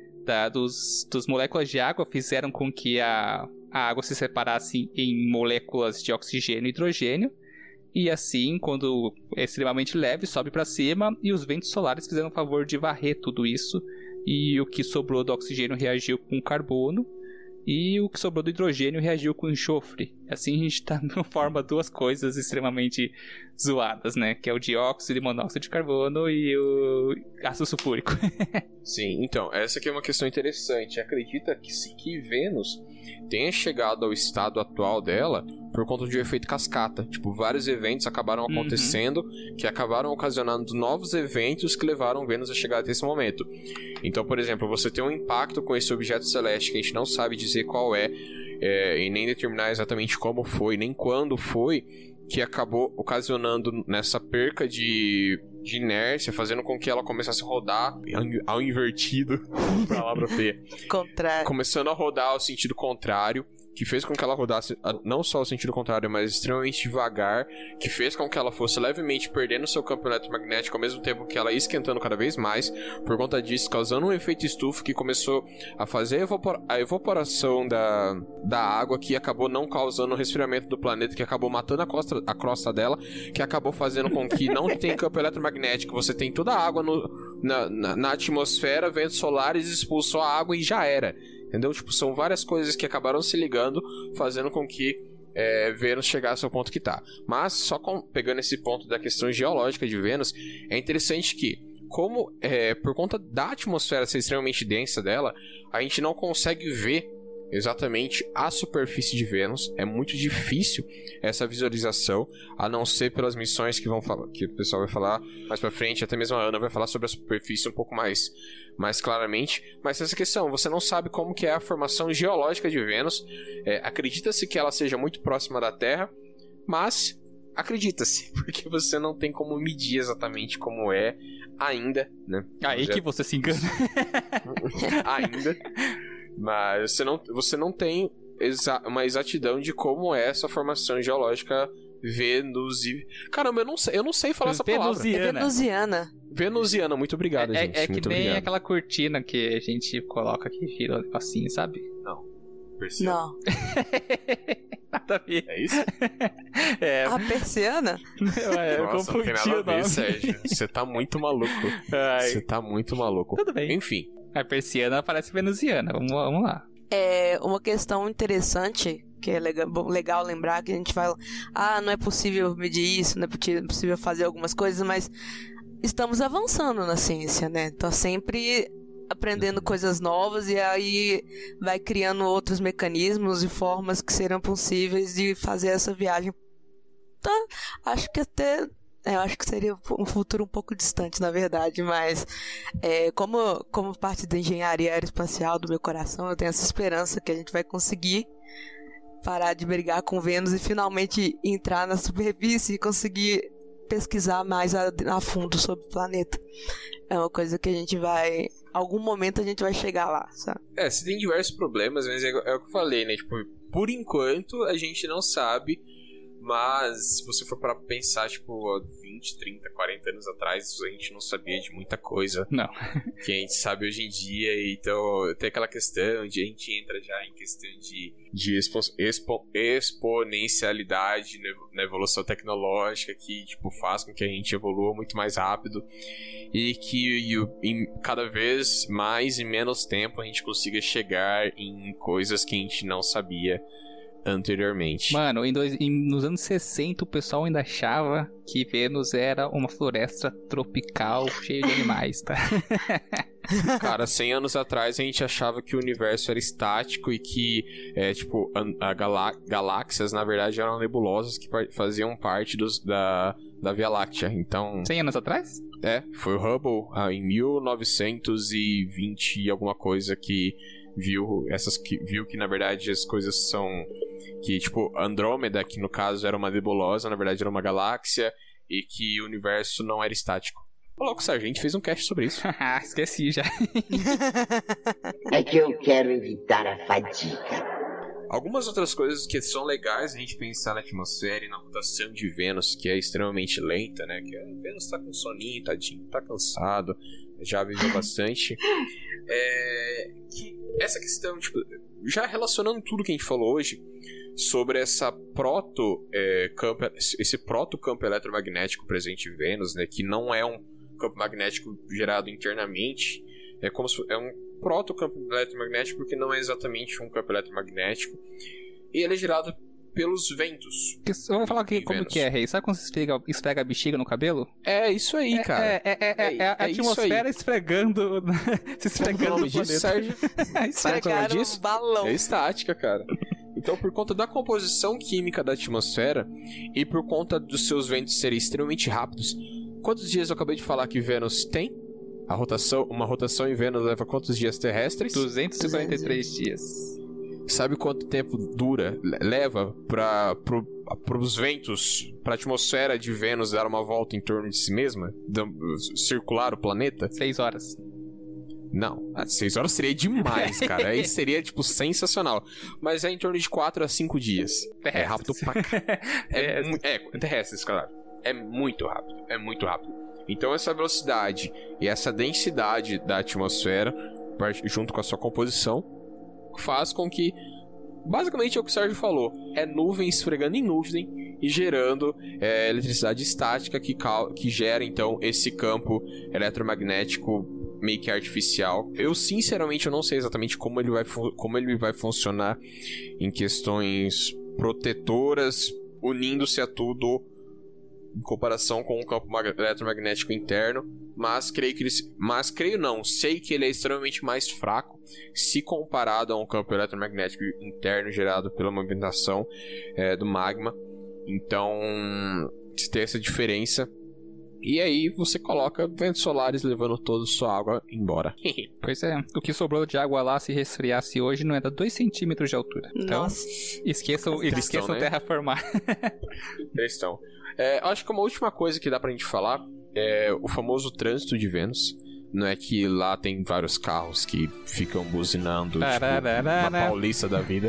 dos moléculas de água fizeram com que a água se separasse em moléculas de oxigênio e hidrogênio, e assim, quando é extremamente leve, sobe para cima, e os ventos solares fizeram o favor de varrer tudo isso, e o que sobrou do oxigênio reagiu com carbono, e o que sobrou do hidrogênio reagiu com enxofre. Assim a gente forma duas coisas extremamente zoadas, né? Que é o dióxido e monóxido de carbono e o ácido sulfúrico. Sim, então, essa aqui é uma questão interessante. Acredita que Vênus tenha chegado ao estado atual dela por conta de um efeito cascata. Tipo, vários eventos acabaram acontecendo, que acabaram ocasionando novos eventos que levaram Vênus a chegar até esse momento. Então, por exemplo, você tem um impacto com esse objeto celeste que a gente não sabe dizer qual e nem determinar exatamente como foi, nem quando foi, que acabou ocasionando nessa perca de inércia, fazendo com que ela começasse a rodar ao invertido, palavra feia, contrário. Começando a rodar ao sentido contrário, que fez com que ela rodasse não só ao sentido contrário, mas extremamente devagar, que fez com que ela fosse levemente perdendo seu campo eletromagnético ao mesmo tempo que ela ia esquentando cada vez mais, por conta disso, causando um efeito estufa que começou a fazer a evaporação da água, que acabou não causando o resfriamento do planeta, que acabou matando a crosta dela, que acabou fazendo com que não tenha campo eletromagnético, você tem toda a água na atmosfera, ventos solares expulsou a água e já era. Entendeu? Tipo, são várias coisas que acabaram se ligando, fazendo com que Vênus chegasse ao ponto que tá. Mas, só pegando esse ponto da questão geológica de Vênus, é interessante que, como por conta da atmosfera ser extremamente densa dela, a gente não consegue ver exatamente a superfície de Vênus. É muito difícil essa visualização, a não ser pelas missões que o pessoal vai falar mais pra frente. Até mesmo a Ana vai falar sobre a superfície um pouco mais claramente. Mas essa questão, você não sabe como que é a formação geológica de Vênus. Acredita-se que ela seja muito próxima da Terra, mas acredita-se, porque você não tem como medir exatamente como é ainda, né? Aí que você se engana. Ainda. Mas você não tem uma exatidão de como é essa formação geológica Caramba, eu não sei falar essa palavra. Venusiana, muito obrigado, gente. É que muito nem obrigado. aquela cortina que a gente coloca que vira assim, sabe? Não. Persiana. Não. Nada a ver. É isso? É. A persiana? Eu Nossa, não tem confundi nada o a ver, nome. Sérgio. Você tá muito maluco. Você tá muito maluco. Tudo bem. Enfim. A persiana parece venusiana. Vamos lá. É uma questão interessante, que é legal lembrar, que a gente fala, não é possível medir isso, não é possível fazer algumas coisas, mas estamos avançando na ciência, né? Tá sempre aprendendo coisas novas e aí vai criando outros mecanismos e formas que serão possíveis de fazer essa viagem. Então, acho que até... eu acho que seria um futuro um pouco distante, na verdade, mas como parte da engenharia aeroespacial do meu coração, eu tenho essa esperança que a gente vai conseguir parar de brigar com Vênus e finalmente entrar na superfície e conseguir pesquisar mais a fundo sobre o planeta. É uma coisa que a gente vai... algum momento a gente vai chegar lá, sabe? Você tem diversos problemas, mas é o que eu falei, né? Tipo, por enquanto a gente não sabe. Mas se você for para pensar, tipo, 20, 30, 40 anos atrás, a gente não sabia de muita coisa. Não. Que a gente sabe hoje em dia. Então tem aquela questão de a gente entra já em questão de exponencialidade na evolução tecnológica, que tipo, faz com que a gente evolua muito mais rápido e que em cada vez mais e menos tempo a gente consiga chegar em coisas que a gente não sabia anteriormente. Mano, nos anos 60 o pessoal ainda achava que Vênus era uma floresta tropical cheia de animais, tá? Cara, 100 anos atrás a gente achava que o universo era estático e que, tipo, galáxias na verdade eram nebulosas que faziam parte da Via Láctea. Então... 100 anos atrás? Foi o Hubble em 1920 e alguma coisa que viu que na verdade as coisas são que tipo Andrômeda, que no caso era uma nebulosa, na verdade era uma galáxia e que o universo não era estático. Louco, Sérgio, a gente fez um cast sobre isso. Esqueci já. É que eu quero evitar a fadiga. Algumas outras coisas que são legais a gente pensar na atmosfera e na rotação de Vênus, que é extremamente lenta, né? Que Vênus tá com soninho, tadinho, tá cansado, já viveu bastante. Que essa questão, tipo, já relacionando tudo que a gente falou hoje sobre esse proto-campo eletromagnético presente em Vênus, né? Que não é um campo magnético gerado internamente, é um proto-campo eletromagnético porque não é exatamente um campo eletromagnético e ele é gerado pelos ventos. Eu vou falar aqui como Vênus. Que é, Rei. Sabe quando você esfrega a bexiga no cabelo? É isso aí, cara. É a atmosfera esfregando se esfregando no planeta. Sérgio? Sabe o nome disso? Balão. É estática, cara. Então, por conta da composição química da atmosfera e por conta dos seus ventos serem extremamente rápidos, quantos dias eu acabei de falar que Vênus tem? Uma rotação em Vênus leva quantos dias terrestres? 243 dias. Sabe quanto tempo leva para os ventos, para a atmosfera de Vênus dar uma volta em torno de si mesma? Circular o planeta? 6 horas. Não, 6 horas seria demais, cara. Aí seria, tipo, sensacional. Mas é em torno de 4 a 5 dias. Terrestres. É rápido pra terrestres, claro. É muito rápido, Então essa velocidade e essa densidade da atmosfera, junto com a sua composição, faz com que, basicamente é o que o Sérgio falou, é nuvem esfregando em nuvem e gerando eletricidade estática que gera, então, esse campo eletromagnético meio que artificial. Eu, sinceramente, eu não sei exatamente como ele vai funcionar em questões protetoras, unindo-se a tudo em comparação com o campo eletromagnético interno, sei que ele é extremamente mais fraco se comparado a um campo eletromagnético interno gerado pela movimentação do magma. Então, se tem essa diferença, E aí você coloca ventos solares levando toda a sua água embora. Pois é, o que sobrou de água lá, se resfriasse hoje, não é da 2 centímetros de altura. Então, Nossa. esqueçam né? terraformar. Questão. Acho que uma última coisa que dá pra gente falar é o famoso trânsito de Vênus. Não é que lá tem vários carros que ficam buzinando, tipo, uma Paulista da vida.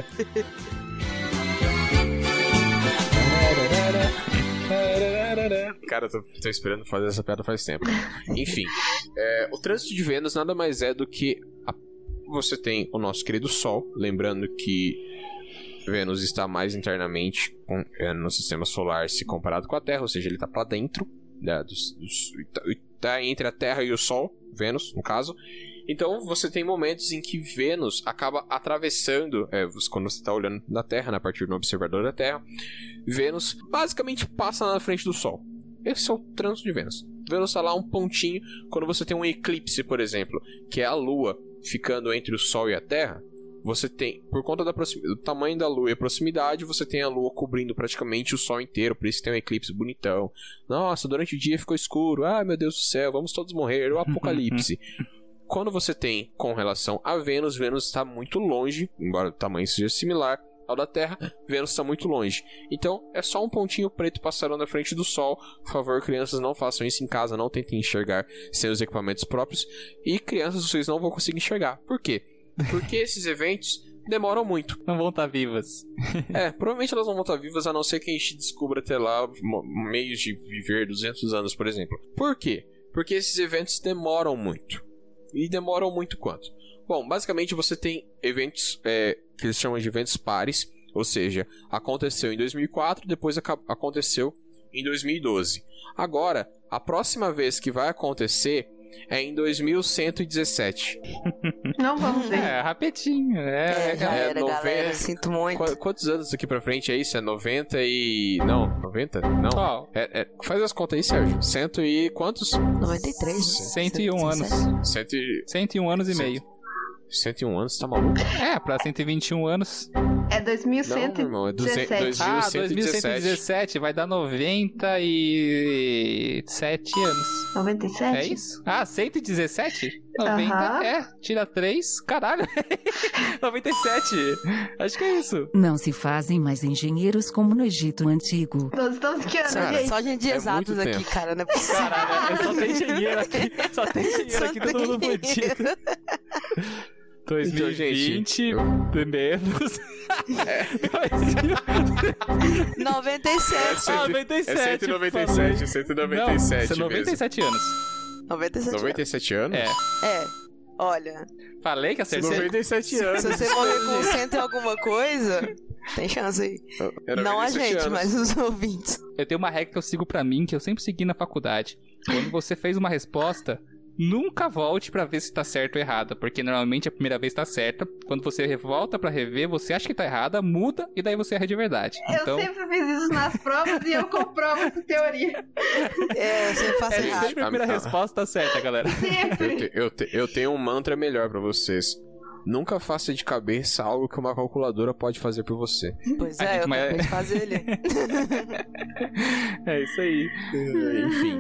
Cara, eu tô esperando fazer essa piada faz tempo. Enfim, o trânsito de Vênus nada mais é do que você tem o nosso querido Sol, lembrando que Vênus está mais internamente no sistema solar se comparado com a Terra, ou seja, ele está para dentro, né, tá entre a Terra e o Sol, Vênus, no caso. Então você tem momentos em que Vênus acaba atravessando, quando você está olhando da Terra, né, a partir do observador da Terra, Vênus basicamente passa na frente do Sol. Esse é o trânsito de Vênus. Vênus está lá um pontinho. Quando você tem um eclipse, por exemplo, que é a Lua ficando entre o Sol e a Terra, você tem, por conta do tamanho da Lua e a proximidade, você tem a Lua cobrindo praticamente o Sol inteiro, por isso tem um eclipse bonitão. Nossa, durante o dia ficou escuro, ai meu Deus do céu, vamos todos morrer, o apocalipse. Quando você tem com relação a Vênus, Vênus está muito longe, embora o tamanho seja similar ao da Terra, Vênus está muito longe. Então é só um pontinho preto passando na frente do Sol. Por favor, crianças, não façam isso em casa, não tentem enxergar sem os equipamentos próprios. E crianças, vocês não vão conseguir enxergar. Por quê? Porque esses eventos demoram muito. Não vão estar vivas. Provavelmente elas não vão estar vivas, a não ser que a gente descubra até lá meios de viver 200 anos, por exemplo. Por quê? Porque esses eventos demoram muito. E demoram muito quanto? Bom, basicamente você tem eventos que eles chamam de eventos pares, ou seja, aconteceu em 2004, depois aconteceu em 2012. Agora, a próxima vez que vai acontecer é em 2117. Não vamos ver. Rapidinho. Já era, 90... galera, sinto muito. Quantos anos daqui pra frente é isso? É 90 e... Não, 90? Não. Oh. Faz as contas aí, Sérgio. 100 e quantos? 93, né? 101 anos. 101 anos e meio. 101 anos, tá maluco? Pra 121 anos. É 2117. Não, irmão, é 2117 vai dar 97 anos. 97? É isso? 117? 90, tira 3, caralho. 97, acho que é isso. Não se fazem mais engenheiros como no Egito Antigo. Nós estamos que ano, gente? Só gente de exatos aqui, cara, né? Caralho, só tem engenheiro aqui. Só tem engenheiro aqui, todo mundo fudido. 2020 menos 97. 97. 197. Não, isso é 97 anos. 97 anos? Olha. Falei que acertei. 97 anos. Se você morrer com 100 e alguma coisa, tem chance aí. Não a gente, anos. Mas os ouvintes. Eu tenho uma regra que eu sigo pra mim, que eu sempre segui na faculdade. Quando você fez uma resposta, nunca volte pra ver se tá certo ou errada, porque normalmente a primeira vez tá certa. Quando você volta pra rever, você acha que tá errada, muda e daí você erra de verdade. Eu sempre fiz isso nas provas e eu comprovo essa teoria. Eu sempre faço errado. Sempre a primeira resposta tá certa, galera. Sempre. Eu tenho um mantra melhor pra vocês. Nunca faça de cabeça algo que uma calculadora pode fazer por você. Pois eu acabei de fazer ele. É isso aí. Enfim.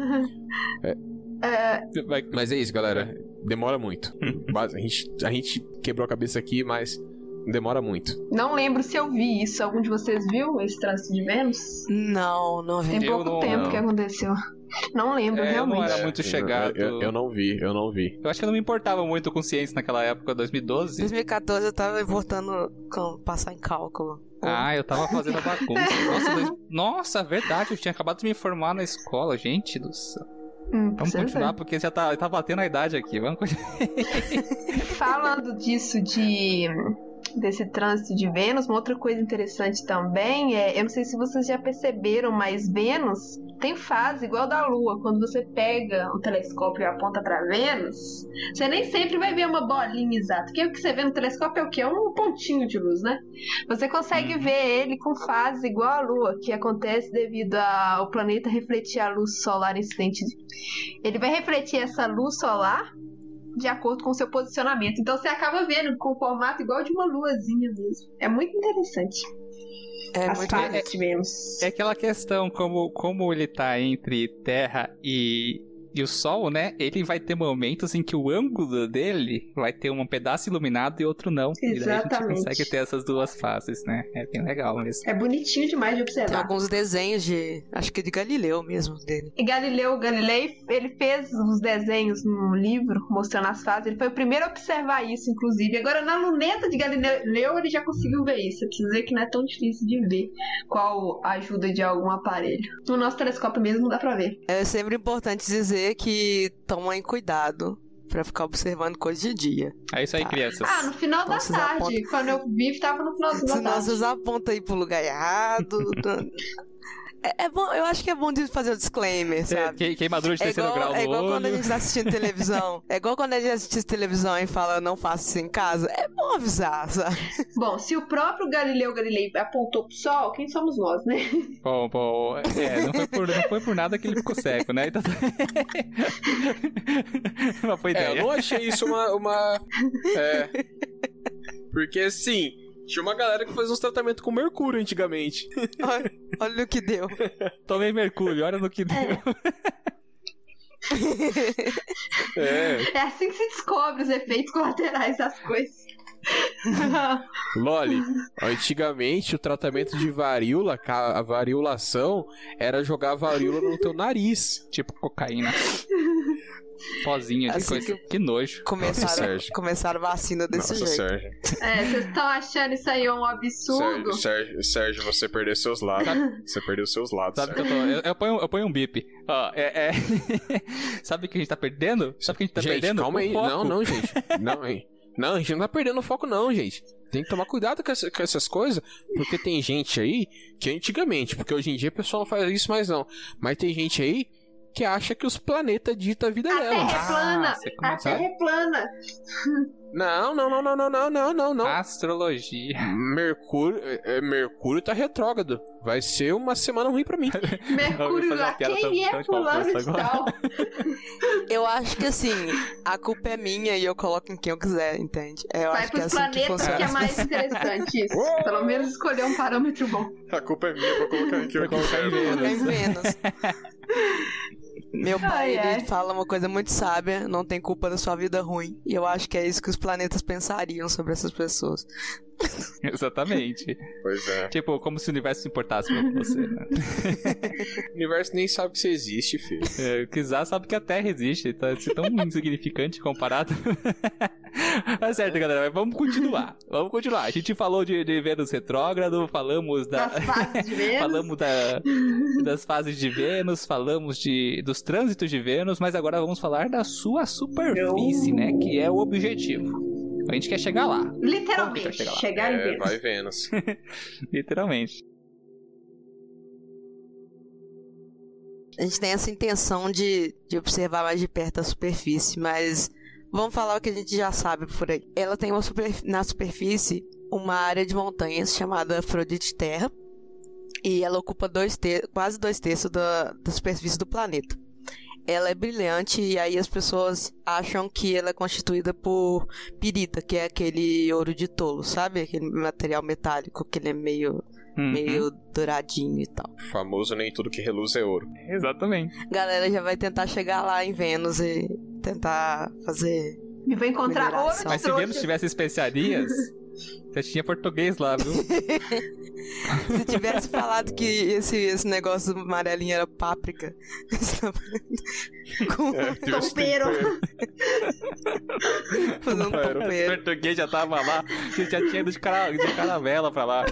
Mas é isso, galera. Demora muito. A gente quebrou a cabeça aqui, mas demora muito. Não lembro se eu vi isso. Algum de vocês viu esse trânsito de Vênus? Não vi. Tem pouco tempo que aconteceu. Não lembro, realmente. Não era muito chegado. Eu não vi. Eu acho que eu não me importava muito com ciência naquela época, 2012. 2014 eu tava importando passar em cálculo. Eu tava fazendo a bagunça. Nossa, verdade, eu tinha acabado de me formar na escola, gente do céu. Vamos continuar, porque já tá batendo a idade aqui. Vamos continuar. Falando disso, desse trânsito de Vênus, uma outra coisa interessante também eu não sei se vocês já perceberam, mas Vênus tem fase igual da Lua. Quando você pega o telescópio e aponta pra Vênus, você nem sempre vai ver uma bolinha exata, porque o que você vê no telescópio é o quê? É um pontinho de luz, né? Você consegue ver ele com fase igual a Lua, que acontece devido ao planeta refletir a luz solar incidente. Ele vai refletir essa luz solar de acordo com o seu posicionamento. Então você acaba vendo com o formato igual de uma luazinha mesmo. É muito interessante. As muito fases de Vênus. É aquela questão, como ele tá entre Terra e o Sol, né? Ele vai ter momentos em que o ângulo dele vai ter um pedaço iluminado e outro não. E daí a gente Exatamente. consegue ter essas duas fases, né? É bem legal mesmo. É bonitinho demais de Tem observar. alguns desenhos acho que de Galileu mesmo, dele. E Galilei, ele fez os desenhos no livro, mostrando as fases. Ele foi o primeiro a observar isso, inclusive. Agora, na luneta de Galileu, ele já conseguiu ver isso. Eu preciso dizer que não é tão difícil de ver qual a ajuda de algum aparelho. No nosso telescópio mesmo não dá pra ver. É sempre importante dizer que tomem cuidado pra ficar observando coisas de dia. É isso aí, Tá. crianças. Ah, no final Então da vocês tarde. apontam- Quando eu vi, tava no final da Senão tarde. vocês apontam aí pro lugar errado. É bom, eu acho que é bom de fazer o disclaimer, sabe? Queimadura de terceiro grau no É igual quando a olho. gente tá assistindo televisão. É igual quando a gente assiste televisão e fala, não faça isso em casa. É bom avisar, sabe? Bom, se o próprio Galileu Galilei apontou pro sol, quem somos nós, né? Bom, não foi por nada que ele ficou cego, né? Então... Mas foi Eu ideia. não achei isso uma. Porque assim, tinha uma galera que fazia uns tratamentos com mercúrio antigamente. Olha o que deu. Tomei mercúrio, olha no que deu. É assim que se descobre os efeitos colaterais das coisas. Loli, antigamente o tratamento de varíola, a variolação, era jogar a varíola no teu nariz. Tipo cocaína. Pozinho de Assim coisa. Que nojo. Sérgio. Começaram vacina desse Nossa, jeito. Sérgio. Vocês estão achando isso aí um absurdo? Sérgio, você perdeu seus lados. Você perdeu seus lados. Sabe que Sérgio. eu ponho um bip. Ó, Sabe o que a gente tá perdendo? Sabe o que a gente tá Gente, perdendo? calma O aí. foco. Não, gente. Não, hein. Não, a gente não tá perdendo o foco, não, gente. Tem que tomar cuidado com essas coisas, porque tem gente aí que antigamente, porque hoje em dia o pessoal não faz isso mais não, mas tem gente aí que acha que os planetas ditam a vida A dela. Terra é plana! você A começou. Terra é plana! Não. Astrologia. Mercúrio tá retrógrado. Vai ser uma semana ruim pra mim. Mercúrio fazer uma lá, piada quem é tão fulano falsa de tal? Eu acho que assim, a culpa é minha e eu coloco em quem eu quiser, entende? Eu Vai acho que é pros assim que planetas funciona. que é mais interessante isso. Pelo menos escolher um parâmetro bom. A culpa é minha pra colocar em que eu colocar em Colocar em Vênus. Vênus. Meu pai, Ai, ai. ele fala uma coisa muito sábia, não tem culpa da sua vida ruim. E eu acho que é isso que os planetas pensariam sobre essas pessoas. Exatamente. Pois é. Tipo, como se o universo se importasse com você, né? O universo nem sabe que você existe, filho. O Kizar sabe que a Terra existe, tá tão insignificante comparado. Tá certo, galera, mas vamos continuar. A gente falou de Vênus retrógrado, falamos Das fases de Vênus. falamos das fases de Vênus, falamos dos trânsitos de Vênus, mas agora vamos falar da sua superfície, né? Que é o objetivo. A gente quer chegar lá. Como que Literalmente, vai chegar lá? chegar em Vênus. Vai Vênus. Literalmente. A gente tem essa intenção de observar mais de perto a superfície, mas vamos falar o que a gente já sabe por aí. Ela tem na superfície uma área de montanhas chamada Afrodite Terra, e ela ocupa quase 2/3 da superfície do planeta. Ela é brilhante e aí as pessoas acham que ela é constituída por pirita, que é aquele ouro de tolo, sabe? Aquele material metálico que ele é meio douradinho e tal. Famoso nem tudo que reluz é ouro. Exatamente. Galera já vai tentar chegar lá em Vênus e tentar fazer... E vou encontrar Mineração. ouro de Mas se Vênus trouxa. tivesse especiarias, já tinha português lá, viu? Se tivesse falado que esse negócio amarelinho era páprica. Com Tompeiro. fazer um tompeiro. O português já tava lá, já tinha ido de caravela pra lá.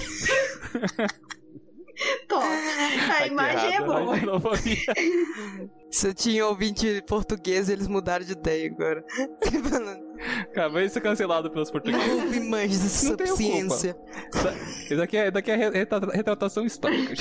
Top. A imagem é boa. Se eu tinha ouvinte português, eles mudaram de ideia agora. Acabei de ser cancelado pelos portugueses. Não ouvi mais dessa Não tenho ciência. Isso daqui é retratação histórica.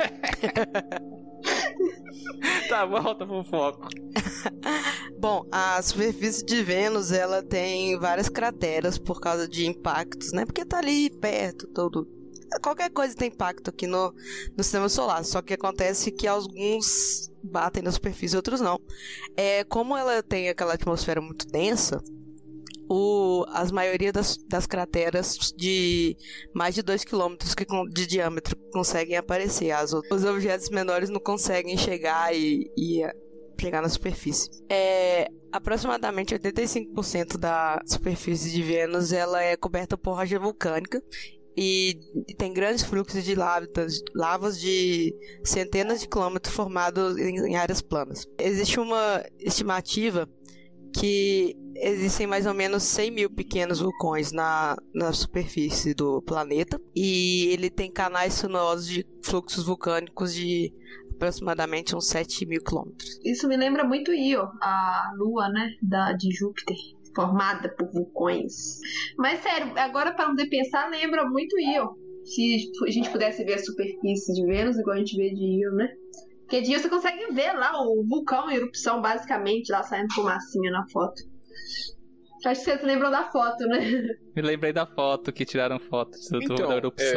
Tá, volta pro foco. Bom, a superfície de Vênus, ela tem várias crateras por causa de impactos, né? Porque tá ali perto, qualquer coisa tem impacto aqui no sistema solar, só que acontece que alguns batem na superfície e outros não. Como ela tem aquela atmosfera muito densa, as maioria das crateras de mais de 2 km de diâmetro conseguem aparecer. Os objetos menores não conseguem chegar e chegar na superfície. Aproximadamente 85% da superfície de Vênus ela é coberta por rocha vulcânica e tem grandes fluxos de lavas de centenas de quilômetros formados em áreas planas. Existe uma estimativa que existem mais ou menos 100 mil pequenos vulcões na superfície do planeta e ele tem canais sinuosos de fluxos vulcânicos de aproximadamente uns 7 mil quilômetros. Isso me lembra muito Io, a lua, né, de Júpiter, formada por vulcões. Mas sério, agora para poder pensar, lembra muito Io. Se a gente pudesse ver a superfície de Vênus igual a gente vê de Io, né? Porque de Io você consegue ver lá o vulcão em erupção, basicamente, lá saindo fumacinha na foto. Acho que vocês lembram da foto, né? Me lembrei da foto, que tiraram foto da erupção.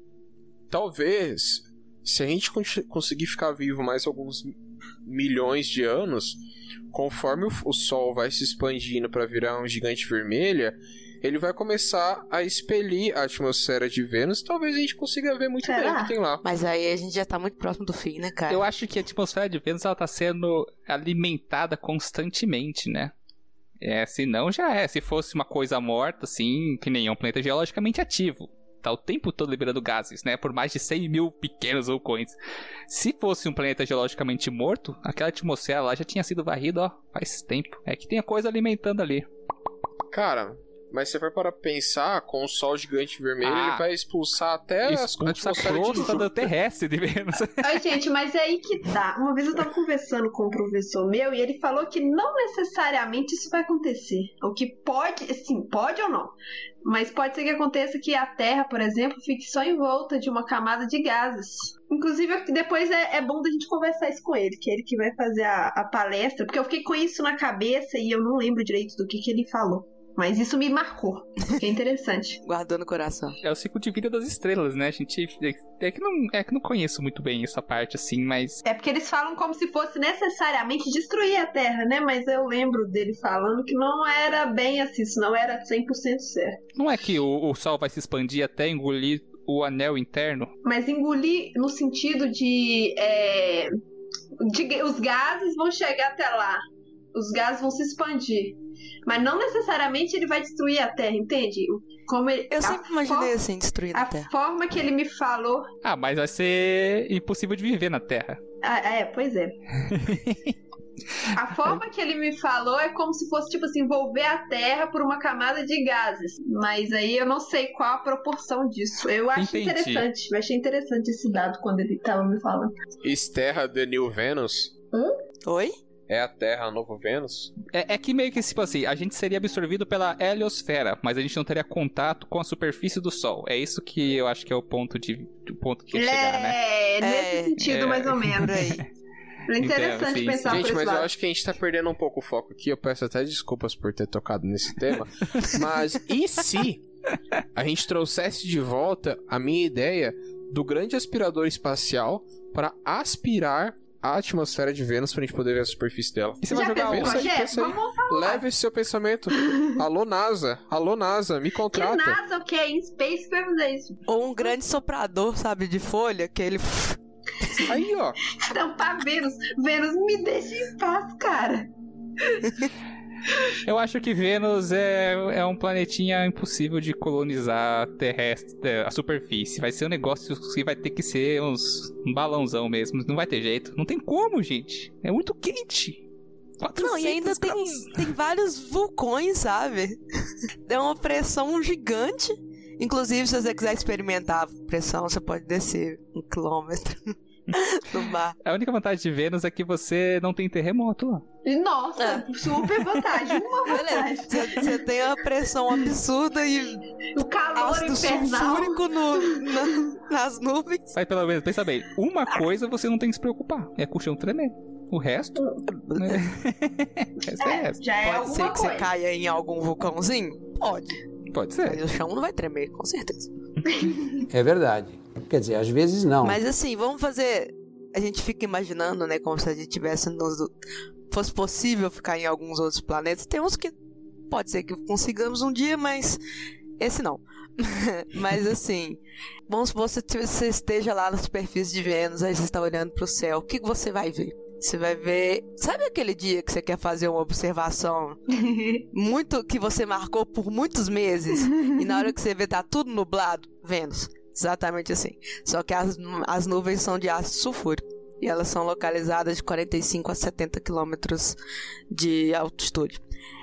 Talvez, se a gente conseguir ficar vivo mais alguns milhões de anos, conforme o Sol vai se expandindo para virar um gigante vermelha, ele vai começar a expelir a atmosfera de Vênus. Talvez a gente consiga ver muito bem o que tem lá. Mas aí a gente já tá muito próximo do fim, né, cara? Eu acho que a atmosfera de Vênus ela tá sendo alimentada constantemente, né? Senão já é. Se fosse uma coisa morta, assim, que nem um planeta geologicamente ativo, tá o tempo todo liberando gases, né? Por mais de 100 mil pequenos vulcões. Se fosse um planeta geologicamente morto, aquela atmosfera lá já tinha sido varrida, ó, faz tempo. É que tem a coisa alimentando ali. Cara, mas se for para pensar, com o Sol gigante vermelho, ele vai expulsar até a crosta terrestre de Vênus. Ai, gente, mas é aí que tá. Uma vez eu tava conversando com um professor meu e ele falou que não necessariamente isso vai acontecer. O que pode, sim, pode ou não. Mas pode ser que aconteça que a Terra, por exemplo, fique só em volta de uma camada de gases. Inclusive, depois é bom da gente conversar isso com ele, que é ele que vai fazer a palestra, porque eu fiquei com isso na cabeça e eu não lembro direito do que ele falou. Mas isso me marcou, que é interessante. Guardou no coração. É o ciclo de vida das estrelas, né? A gente é que não conheço muito bem essa parte, assim, mas... É porque eles falam como se fosse necessariamente destruir a Terra, né? Mas eu lembro dele falando que não era bem assim, isso não era 100% certo. Não é que o Sol vai se expandir até engolir o anel interno? Mas engolir no sentido de os gases vão chegar até lá. Os gases vão se expandir. Mas não necessariamente ele vai destruir a Terra, entende? Eu sempre imaginei assim, destruir a Terra. A forma que ele me falou... mas vai ser impossível de viver na Terra. Pois é. A forma que ele me falou é como se fosse, tipo assim, envolver a Terra por uma camada de gases. Mas aí eu não sei qual a proporção disso. Eu acho interessante. Eu achei interessante esse dado quando ele tava me falando. Is Terra the New Venus? Oi? É a Terra a novo Vênus? É que meio que, tipo assim, a gente seria absorvido pela heliosfera, mas a gente não teria contato com a superfície do Sol. É isso que eu acho que é o ponto que ia chegar, né? Nesse sentido, mais ou menos. É interessante pensar gente, por esse mas lado. eu acho que a gente tá perdendo um pouco o foco aqui. Eu peço até desculpas por ter tocado nesse tema. Mas e se a gente trouxesse de volta a minha ideia do grande aspirador espacial para aspirar a atmosfera de Vênus pra gente poder ver a superfície dela? E você vai jogar um pensa aí. Leve esse seu pensamento. Alô, NASA, me contrata. Que NASA, o que é? Em Space vai fazer isso. Ou um grande soprador, sabe, de folha, que ele... Aí, ó. Estampar Vênus. Vênus, me deixa em paz, cara. Eu acho que Vênus é um planetinha impossível de colonizar a superfície. Vai ser um negócio que vai ter que ser um balãozão mesmo. Não vai ter jeito. Não tem como, gente. É muito quente. Não, e ainda tem vários vulcões, sabe? É uma pressão gigante. Inclusive, se você quiser experimentar a pressão, você pode descer 1 quilômetro no mar. A única vantagem de Vênus é que você não tem terremoto lá. Nossa, super vantagem. Uma vantagem. Você tem a pressão absurda e o calor ácido infernal sulfúrico nas nuvens. Mas pelo menos, pensa bem, uma coisa você não tem que se preocupar, é com o chão tremer. O resto... Já é pode ser que você caia em algum vulcãozinho? Pode ser. Mas o chão não vai tremer, com certeza. É verdade. Quer dizer, às vezes não. Mas assim, vamos fazer... A gente fica imaginando, né, como se a gente tivesse fosse possível ficar em alguns outros planetas. Tem uns que Pode ser que consigamos um dia, mas esse não. Mas assim, vamos supor que você esteja lá na superfície de Vênus, aí você está olhando para o céu, o que você vai ver? Você vai ver... Sabe aquele dia que você quer fazer uma observação muito que você marcou por muitos meses e na hora que você vê tá tudo nublado? Vênus. Exatamente assim. Só que as nuvens são de ácido sulfúrico e elas são localizadas de 45 a 70 quilômetros de altitude.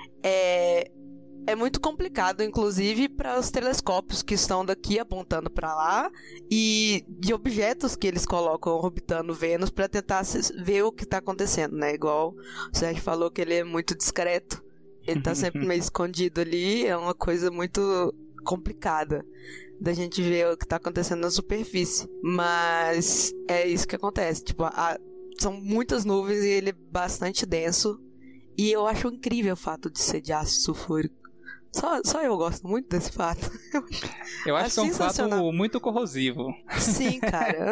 É muito complicado, inclusive, para os telescópios que estão daqui apontando para lá e de objetos que eles colocam orbitando Vênus para tentar ver o que está acontecendo, né? Igual o Sérgio falou que ele é muito discreto, ele está sempre meio escondido ali, é uma coisa muito complicada da gente ver o que está acontecendo na superfície. Mas é isso que acontece, tipo, são muitas nuvens e ele é bastante denso e eu acho incrível o fato de ser de ácido sulfúrico. Só eu gosto muito desse fato. Eu acho que é um fato muito corrosivo. Sim, cara.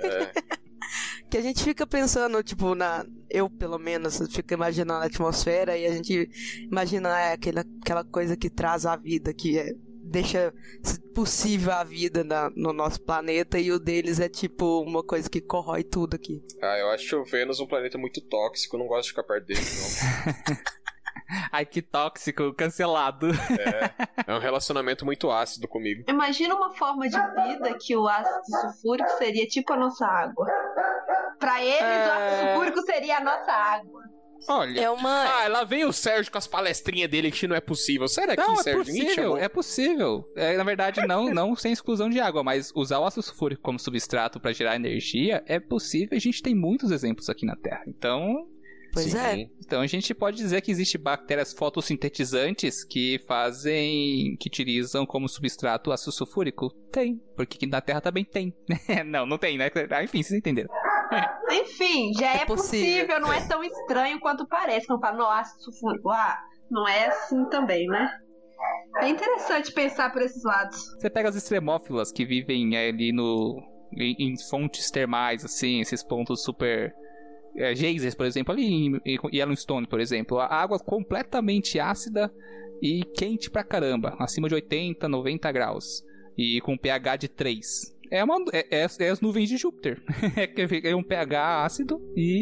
Que a gente fica pensando, tipo, eu pelo menos fico imaginando a atmosfera e a gente imagina aquela coisa que traz a vida, que deixa possível a vida no nosso planeta, e o deles é tipo uma coisa que corrói tudo aqui. Eu acho o Vênus um planeta muito tóxico, não gosto de ficar perto dele, não. Ai, que tóxico, cancelado. É um relacionamento muito ácido comigo. Imagina uma forma de vida que o ácido sulfúrico seria tipo a nossa água. Pra eles, o ácido sulfúrico seria a nossa água. Olha, lá vem o Sérgio com as palestrinhas dele que não é possível. Será que Sérgio? É possível. Na verdade, não sem exclusão de água, mas usar o ácido sulfúrico como substrato para gerar energia é possível. A gente tem muitos exemplos aqui na Terra. Então... Pois é. Então a gente pode dizer que existem bactérias fotossintetizantes que utilizam como substrato ácido sulfúrico? Tem, porque aqui na Terra também tem. Não tem, né? Enfim, vocês entenderam. Enfim, já é possível, não é tão estranho quanto parece. Quando fala no ácido sulfúrico, não é assim também, né? É interessante pensar por esses lados. Você pega as extremófilas que vivem ali em fontes termais, assim, esses pontos super... geysers, por exemplo, ali em Yellowstone, por exemplo, a água completamente ácida e quente pra caramba, acima de 80, 90 graus e com pH de 3. É as nuvens de Júpiter. É um pH ácido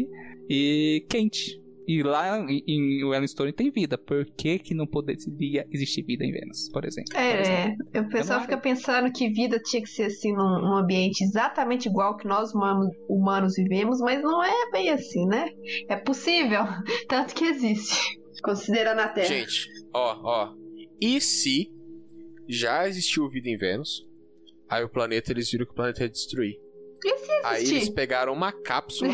e quente. E lá em Yellowstone tem vida. Por que não poderia existir vida em Vênus, por exemplo? O pessoal fica pensando que vida tinha que ser assim num ambiente exatamente igual que nós humanos vivemos, mas não é bem assim, né? É possível, tanto que existe, considerando a Terra. Gente, e se já existiu vida em Vênus, aí eles viram que o planeta ia destruir. E se existir? Aí eles pegaram uma cápsula...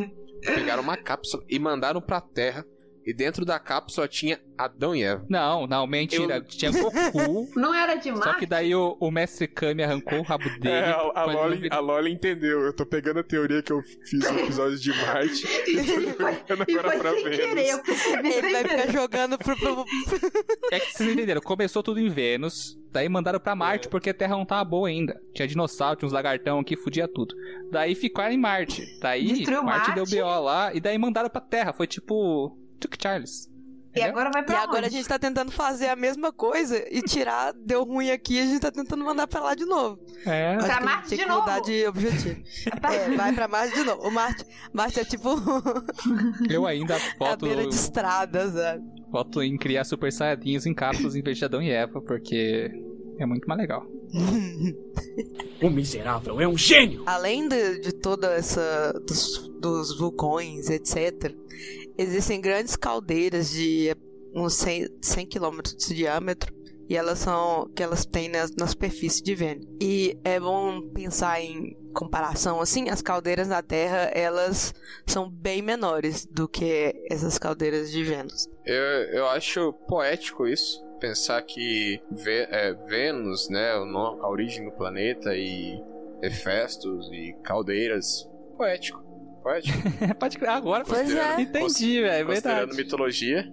e mandaram pra Terra. E dentro da cápsula tinha Adão e Eva. Não, mentira. Tinha Goku. Não era de Marte? Só que daí o mestre Kami arrancou o rabo dele. A Loli entendeu. Eu tô pegando a teoria que eu fiz no episódio de Marte e tô jogando agora pra Vênus. Ele vai ficar jogando pro... É que vocês entenderam. Começou tudo em Vênus. Daí mandaram pra Marte porque a Terra não tava boa ainda. Tinha dinossauro, tinha uns lagartão aqui, fudia tudo. Daí ficaram em Marte. Daí Marte deu BO lá. E daí mandaram pra Terra. Foi tipo... Chuck Charles. E agora vai pra onde? E agora a gente tá tentando fazer a mesma coisa e tirar, deu ruim aqui, a gente tá tentando mandar pra lá de novo. Pra Marte de novo. Mudar de objetivo. Vai pra Marte de novo. O Marte é tipo... Eu ainda voto... É a beira de estrada, sabe? Voto em criar super saiyajins em cápsulas em vez de Adão e Eva, porque é muito mais legal. O miserável é um gênio! Além de toda essa... dos vulcões, etc., existem grandes caldeiras de uns 100 km de diâmetro e elas têm na superfície de Vênus. E é bom pensar em comparação, assim, as caldeiras na Terra, elas são bem menores do que essas caldeiras de Vênus. Eu acho poético isso, pensar que Vênus, né, a origem do planeta e Hefestos e caldeiras, poético. Pode criar agora. Entendi, velho. É verdade. Considerando mitologia.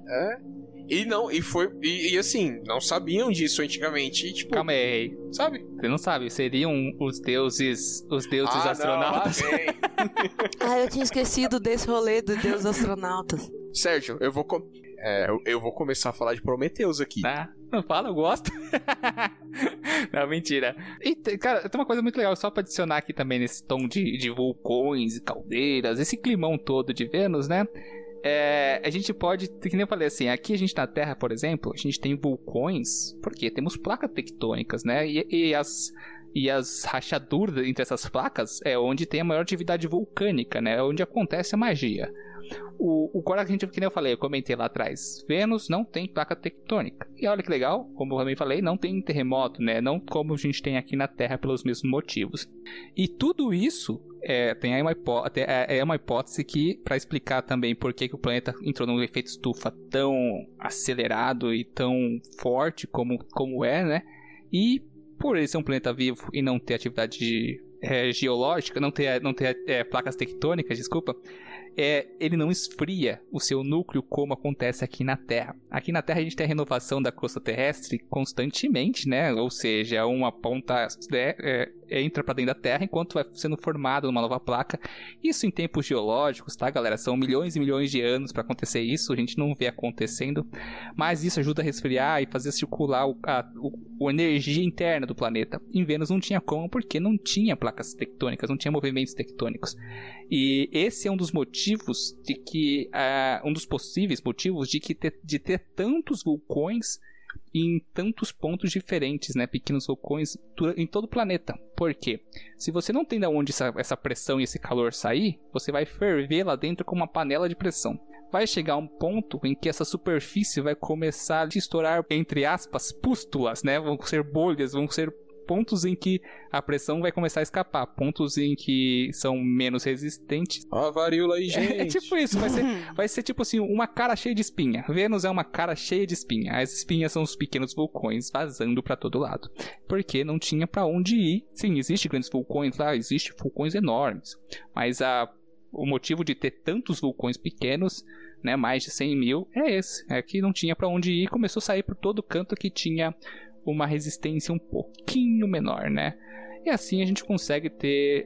E assim, não sabiam disso antigamente. E, tipo, calma aí. Sabe? Você não sabe. Seriam os deuses astronautas. Não, eu tinha esquecido desse rolê dos deuses astronautas. Sérgio, eu vou... eu vou começar a falar de Prometheus aqui. Tá, não fala, eu gosto. Não, mentira. E, cara, tem uma coisa muito legal, só pra adicionar aqui também nesse tom de vulcões e caldeiras, esse climão todo de Vênus, né? A gente pode, que nem eu falei assim, aqui a gente na Terra, por exemplo, a gente tem vulcões, porque temos placas tectônicas, né? E as rachaduras entre essas placas é onde tem a maior atividade vulcânica, né? É onde acontece a magia. Agora, que nem eu comentei lá atrás, Vênus não tem placa tectônica. E olha que legal, como eu também falei, não tem terremoto, né? Não como a gente tem aqui na Terra pelos mesmos motivos. E tudo isso tem aí uma hipótese que, para explicar também por que o planeta entrou num efeito estufa tão acelerado e tão forte como é, né? E por ele ser um planeta vivo e não ter atividade geológica, não ter placas tectônicas, desculpa, ele não esfria o seu núcleo como acontece aqui na Terra. Aqui na Terra a gente tem a renovação da crosta terrestre constantemente, né? Ou seja, uma ponta entra para dentro da Terra enquanto vai sendo formada uma nova placa. Isso em tempos geológicos, tá, galera? São milhões e milhões de anos para acontecer isso. A gente não vê acontecendo, mas isso ajuda a resfriar e fazer circular a energia interna do planeta. Em Vênus não tinha como, porque não tinha placas tectônicas, não tinha movimentos tectônicos. E esse é um dos motivos de que um dos possíveis motivos de ter tantos vulcões em tantos pontos diferentes, né? Pequenos vulcões em todo o planeta. Por quê? Se você não tem de onde essa pressão e esse calor sair, você vai ferver lá dentro com uma panela de pressão. Vai chegar um ponto em que essa superfície vai começar a estourar, entre aspas, pústulas, né? Vão ser bolhas, vão ser pontos em que a pressão vai começar a escapar, pontos em que são menos resistentes. Ó, a varíola aí, gente. É tipo isso, vai ser tipo assim, uma cara cheia de espinha. Vênus é uma cara cheia de espinha. As espinhas são os pequenos vulcões vazando pra todo lado, porque não tinha pra onde ir. Sim, existem grandes vulcões lá, existem vulcões enormes, mas o motivo de ter tantos vulcões pequenos, né, mais de 100 mil, é esse. É que não tinha pra onde ir, começou a sair por todo canto que tinha uma resistência um pouquinho menor, né? E assim a gente consegue ter...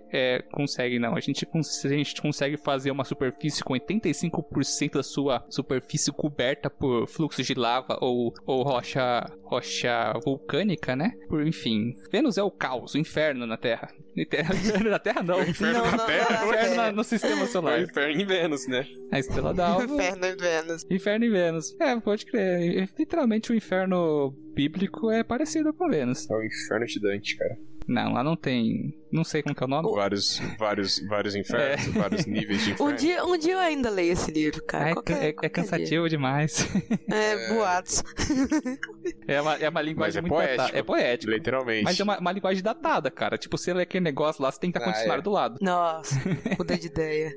a gente consegue fazer uma superfície com 85% da sua superfície coberta por fluxos de lava ou rocha vulcânica, né? Enfim, Vênus é o caos, o inferno na Terra. Inferno na Terra não. O inferno na Terra. O inferno no sistema solar. O inferno em Vênus, né? A estrela d'alva. Inferno em Vênus. Inferno em Vênus. Pode crer. Literalmente o inferno bíblico é parecido com Vênus. É o inferno de Dante, cara. Não, lá não tem... Não sei como que é o nome. Vários infernos, vários níveis de inferno. Um dia eu ainda leio esse livro, cara. É cansativo demais. Boatos. É uma linguagem muito datada. É poético. Literalmente. Mas é uma linguagem datada, cara. Tipo, você lê aquele negócio lá, você tem que estar com o dicionário do lado. Nossa, mudei de ideia.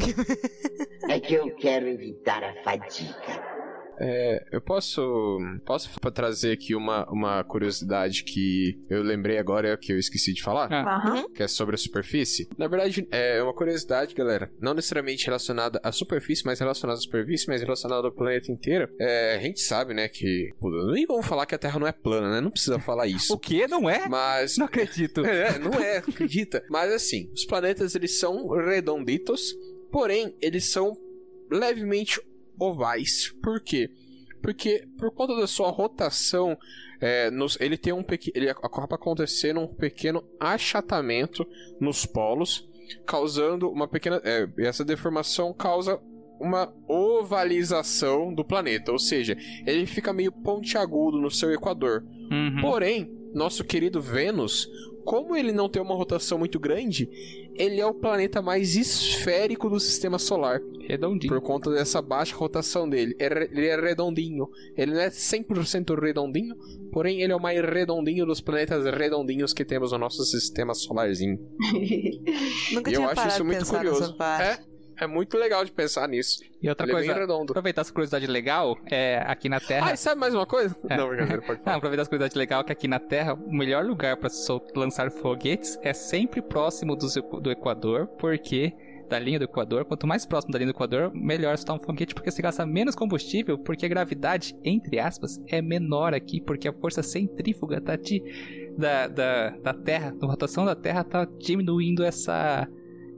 É que eu quero evitar a fadiga. Eu posso trazer aqui uma curiosidade que eu lembrei agora que eu esqueci de falar? Que é sobre a superfície. Na verdade, é uma curiosidade, galera, não necessariamente relacionada à superfície, mas relacionada à superfície, mas relacionada ao planeta inteiro. A gente sabe, né, que... Nem vamos falar que a Terra não é plana, né? Não precisa falar isso. O quê? Não é? Mas... Não acredito. Não é, acredita. Mas assim, os planetas, eles são redonditos, porém, eles são levemente ovais. Por quê? Porque por conta da sua rotação, ele tem ele acaba acontecendo um pequeno achatamento nos polos, causando uma pequena... essa deformação causa uma ovalização do planeta, ou seja, ele fica meio pontiagudo no seu equador. Porém, nosso querido Vênus, como ele não tem uma rotação muito grande, ele é o planeta mais esférico do sistema solar. Redondinho. Por conta dessa baixa rotação dele. Ele é redondinho. Ele não é 100% redondinho, porém ele é o mais redondinho dos planetas redondinhos que temos no nosso sistema solarzinho. Nunca e tinha eu acho isso muito curioso. É muito legal de pensar nisso. E outra coisa, aproveitar essa curiosidade legal, aqui na Terra... e sabe mais uma coisa? Não, brincadeira, pode falar. Aproveitar essa curiosidade legal que aqui na Terra, o melhor lugar para lançar foguetes é sempre próximo do Equador, porque... da linha do Equador, quanto mais próximo da linha do Equador, melhor soltar um foguete, porque você gasta menos combustível, porque a gravidade, entre aspas, é menor aqui, porque a força centrífuga da Terra, a rotação da Terra tá diminuindo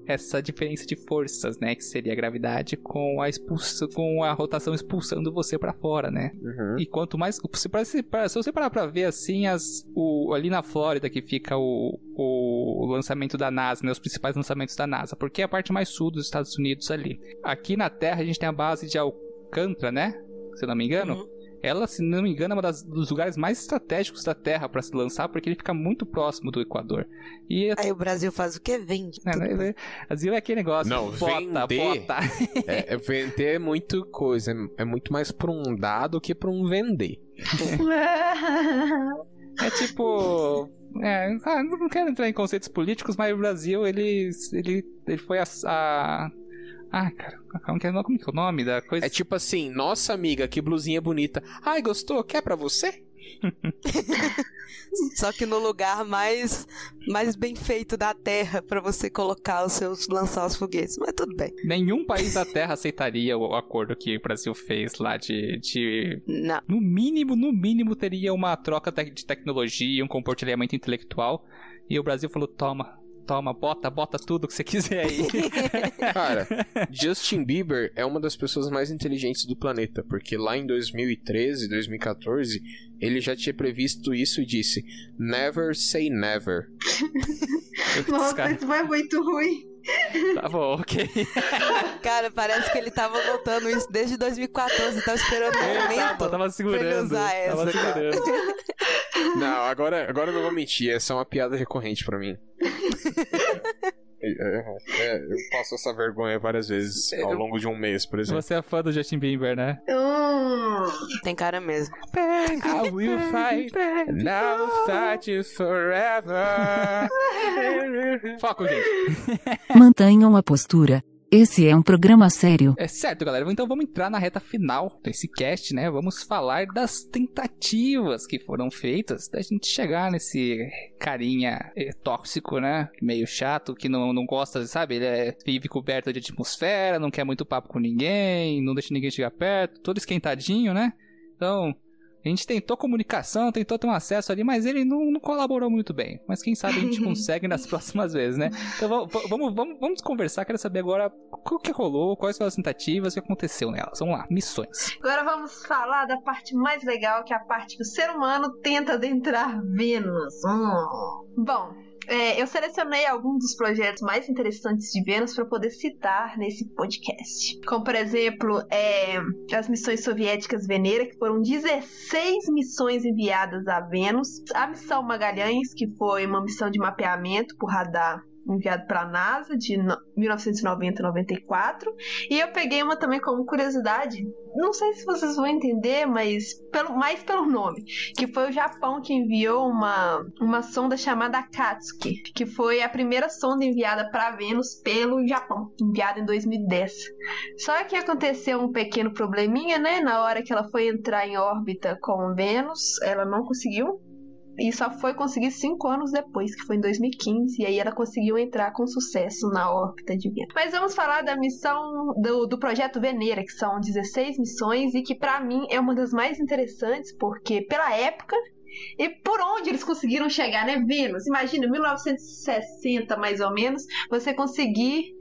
essa diferença de forças, né? Que seria a gravidade com a rotação expulsando você pra fora, né? Uhum. E quanto mais... Se você parar pra ver, assim, ali na Flórida que fica o lançamento da NASA, né? Os principais lançamentos da NASA. Porque é a parte mais sul dos Estados Unidos ali. Aqui na Terra a gente tem a base de Alcântara, né? Se eu não me engano. Uhum. Ela, se não me engano, é um dos lugares mais estratégicos da Terra para se lançar, porque ele fica muito próximo do Equador. E aí o Brasil faz o quê? Vende. O Brasil é aquele negócio. Não, bota. Vender é muito coisa. É muito mais pra um dar do que pra um vender. É tipo... não quero entrar em conceitos políticos, mas o Brasil, ele foi cara, como que é o nome da coisa? É tipo assim, nossa amiga, que blusinha bonita. Ai, gostou? Quer pra você? Só que no lugar mais bem feito da Terra pra você lançar os foguetes, mas tudo bem. Nenhum país da Terra aceitaria o acordo que o Brasil fez lá de... Não. No mínimo teria uma troca de tecnologia, um compartilhamento intelectual, e o Brasil falou, toma, bota tudo que você quiser aí. Cara, Justin Bieber é uma das pessoas mais inteligentes do planeta, porque lá em 2013, 2014, ele já tinha previsto isso e disse: Never say never. Nossa, isso foi muito ruim. Tá bom, ok. Cara, parece que ele tava notando isso desde 2014, tava esperando o momento tava segurando, pra ele usar essa. Não, agora eu não vou mentir, essa é uma piada recorrente pra mim. Eu passo essa vergonha várias vezes ao longo de um mês, por exemplo. Você é fã do Justin Bieber, né? Tem cara mesmo. I will fight, and I will fight you forever. Foco, gente. Mantenham a postura. Esse é um programa sério. É certo, galera. Então vamos entrar na reta final desse cast, né? Vamos falar das tentativas que foram feitas da gente chegar nesse carinha tóxico, né? Meio chato, que não gosta, sabe? Ele vive coberto de atmosfera, não quer muito papo com ninguém, não deixa ninguém chegar perto, todo esquentadinho, né? Então... A gente tentou comunicação, tentou ter um acesso ali, mas ele não colaborou muito bem. Mas quem sabe a gente consegue nas próximas vezes, né? Então vamos conversar, quero saber agora o que rolou, quais foram as tentativas, o que aconteceu nelas. Vamos lá, missões. Agora vamos falar da parte mais legal, que é a parte que o ser humano tenta adentrar Vênus. Bom... eu selecionei alguns dos projetos mais interessantes de Vênus para poder citar nesse podcast. Como, por exemplo, as missões soviéticas Venera, que foram 16 missões enviadas a Vênus. A missão Magalhães, que foi uma missão de mapeamento por radar enviado para a NASA de 1990 a 94. E eu peguei uma também como curiosidade, não sei se vocês vão entender, mas mais pelo nome, que foi o Japão que enviou uma sonda chamada Akatsuki, que foi a primeira sonda enviada para Vênus pelo Japão, enviada em 2010. Só que aconteceu um pequeno probleminha, né? Na hora que ela foi entrar em órbita com Vênus, ela não conseguiu. E só foi conseguir 5 anos depois, que foi em 2015. E aí ela conseguiu entrar com sucesso na órbita de Vênus. Mas vamos falar da missão do projeto Venera, que são 16 missões. E que pra mim é uma das mais interessantes, porque pela época e por onde eles conseguiram chegar, né? Vênus, imagina, 1960 mais ou menos, você conseguir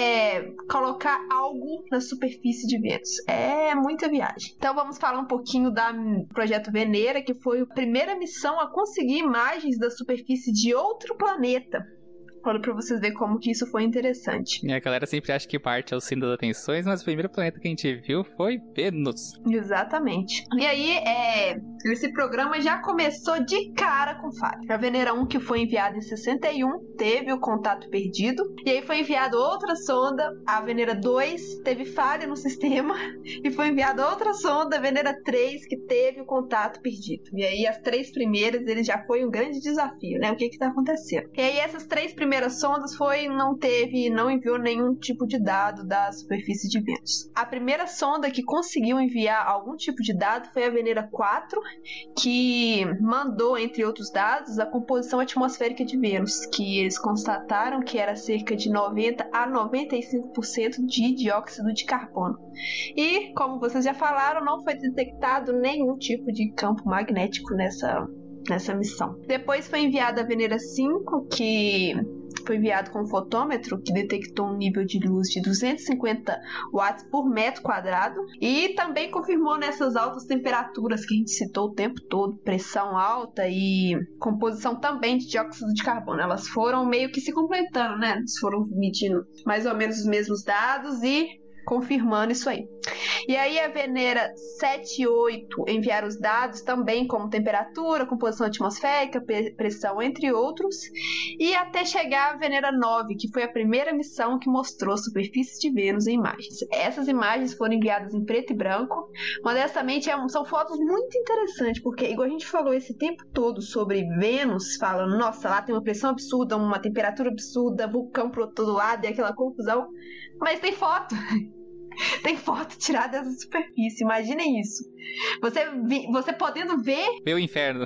colocar algo na superfície de Vênus. É muita viagem. Então vamos falar um pouquinho do projeto Venera, que foi a primeira missão a conseguir imagens da superfície de outro planeta. Olha pra vocês verem como que isso foi interessante. E a galera sempre acha que Marte é o centro das atenções, mas o primeiro planeta que a gente viu foi Vênus. Exatamente. E aí, esse programa já começou de cara com falha. A Venera 1, que foi enviada em 61, teve o contato perdido. E aí foi enviada outra sonda, a Venera 2, teve falha no sistema. E foi enviada outra sonda, a Venera 3, que teve o contato perdido. E aí as 3 primeiras, ele já foi um grande desafio, né? O que tá acontecendo? E aí essas 3 primeiras sondas não enviou nenhum tipo de dado da superfície de Vênus. A primeira sonda que conseguiu enviar algum tipo de dado foi a Venera 4, que mandou, entre outros dados, a composição atmosférica de Vênus, que eles constataram que era cerca de 90 a 95% de dióxido de carbono. E, como vocês já falaram, não foi detectado nenhum tipo de campo magnético nessa nessa missão. Depois foi enviada a Venera 5, que foi enviado com um fotômetro que detectou um nível de luz de 250 watts por metro quadrado e também confirmou nessas altas temperaturas que a gente citou o tempo todo, pressão alta e composição também de dióxido de carbono. Elas foram meio que se completando, né? Eles foram medindo mais ou menos os mesmos dados e confirmando isso aí. E aí a Venera 7 e 8 enviaram os dados também como temperatura, composição atmosférica, pressão, entre outros, e até chegar a Venera 9, que foi a primeira missão que mostrou a superfície de Vênus em imagens. Essas imagens foram enviadas em preto e branco. Modestamente, são fotos muito interessantes, porque igual a gente falou esse tempo todo sobre Vênus, falando, nossa, lá tem uma pressão absurda, uma temperatura absurda, vulcão pro todo lado e aquela confusão, mas tem foto. Tem foto tirada dessa superfície, imaginem isso. Você podendo ver o inferno.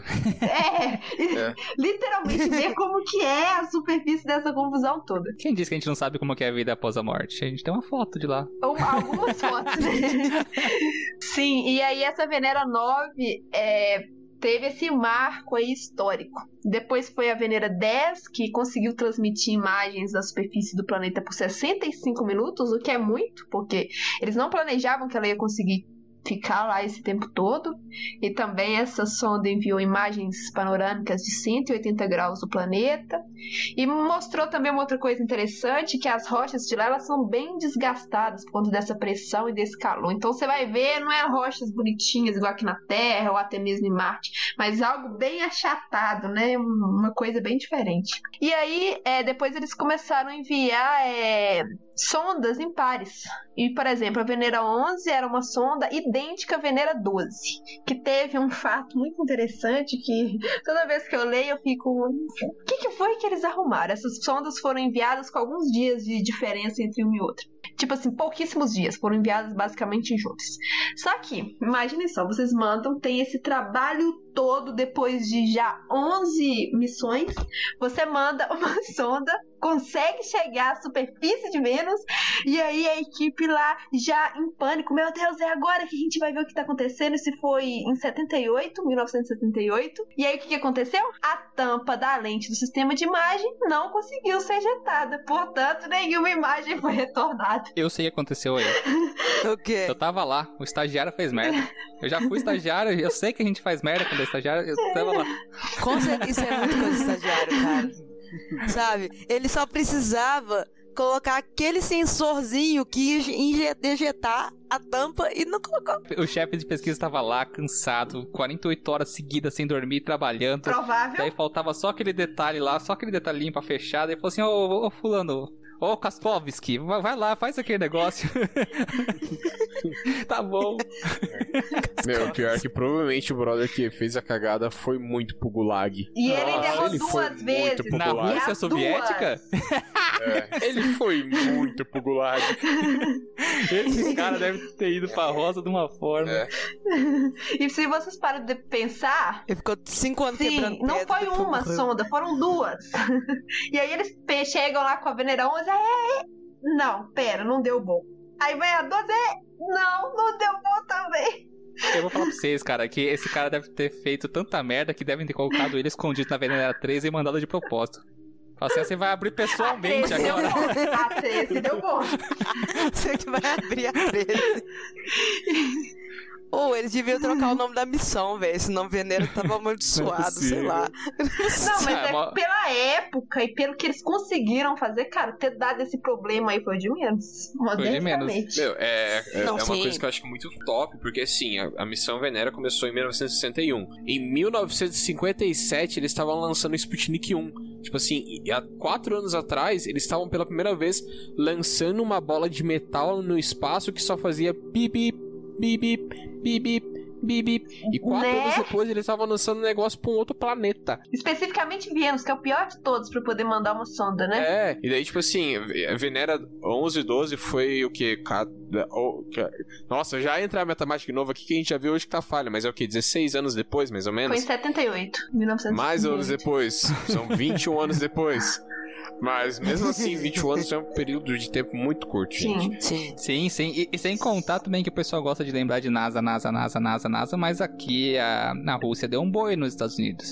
Literalmente ver como que é a superfície dessa confusão toda. Quem disse que a gente não sabe como que é a vida após a morte? A gente tem uma foto de lá. Ou algumas fotos, né? Sim, e aí essa Venera 9 teve esse marco aí histórico. Depois foi a Venera 10, que conseguiu transmitir imagens da superfície do planeta por 65 minutos, o que é muito, porque eles não planejavam que ela ia conseguir ficar lá esse tempo todo. E também essa sonda enviou imagens panorâmicas de 180 graus do planeta. E mostrou também uma outra coisa interessante, que as rochas de lá elas são bem desgastadas por conta dessa pressão e desse calor. Então você vai ver, não é rochas bonitinhas igual aqui na Terra ou até mesmo em Marte, mas algo bem achatado, né? Uma coisa bem diferente. E aí, depois eles começaram a enviar sondas em pares. E, por exemplo, a Venera 11 era uma sonda idêntica à Venera 12, que teve um fato muito interessante que toda vez que eu leio eu fico, o que foi que eles arrumaram? Essas sondas foram enviadas com alguns dias de diferença entre uma e outra. Tipo assim, pouquíssimos dias, foram enviadas basicamente juntas. Só que, imaginem só, vocês mandam, tem esse trabalho todo depois de já 11 missões, você manda uma sonda, consegue chegar à superfície de Vênus, e aí a equipe lá já em pânico, meu Deus, é agora que a gente vai ver o que tá acontecendo. Isso foi em 1978, e aí o que aconteceu? A tampa da lente do sistema de imagem não conseguiu ser ejetada, portanto nenhuma imagem foi retornada. Eu sei o que aconteceu aí. O quê? Eu tava lá, o estagiário fez merda. Eu já fui estagiário, eu sei que a gente faz merda quando é estagiário, eu tava lá. Com certeza, isso é muito coisa de estagiário, cara. Sabe? Ele só precisava colocar aquele sensorzinho que ia ejetar a tampa e não colocou. O chefe de pesquisa estava lá, cansado, 48 horas seguidas sem dormir, trabalhando. Provável. Daí faltava só aquele detalhe lá, só aquele detalhinho pra fechar. Daí falou assim, ô fulano, ô Kaspovski, vai lá, faz aquele negócio. Tá bom. Meu, pior que provavelmente o brother que fez a cagada foi muito pro Gulag. E ele errou duas vezes. Na Rússia Soviética? Ele foi muito pro Gulag. Esse cara deve ter ido pra rosa de uma forma. E se vocês param de pensar... Ele ficou 5 anos quebrando pedra. Não foi uma sonda, foram duas. E aí eles chegam lá com a Venera 11, não, pera, não deu bom. Aí vai a 12, não deu bom também. Eu vou falar pra vocês, cara, que esse cara deve ter feito tanta merda que devem ter colocado ele escondido na Venera 13 e mandado de propósito. Fala assim, você vai abrir pessoalmente agora. A 13 deu bom. Você que vai abrir a 13. Ou eles deviam trocar o nome da missão, velho. Esse nome Venera tava amaldiçoado, sei lá. Não, mas pela época e pelo que eles conseguiram fazer, cara, ter dado esse problema aí foi de menos. Foi de menos. Meu, é uma coisa que eu acho muito top, porque assim, a missão Venera começou em 1961. Em 1957, eles estavam lançando o Sputnik 1. Tipo assim, há 4 anos atrás, eles estavam pela primeira vez lançando uma bola de metal no espaço que só fazia bip, bip, bip, bip. E 4 anos depois eles estavam lançando um negócio pra um outro planeta. Especificamente Vênus, que é o pior de todos pra poder mandar uma sonda, né? E daí tipo assim, a Venera 11 e 12 foi o quê? Nossa, já entra a matemática de novo aqui que a gente já viu hoje que tá falha, mas é o quê? 16 anos depois, mais ou menos? Foi em 78, 1978. Mais anos depois, são 21 anos depois. Mas mesmo assim, 21 anos é um período de tempo muito curto, gente. Sim. E sem contar também que o pessoal gosta de lembrar de NASA, mas aqui na Rússia deu um boi nos Estados Unidos.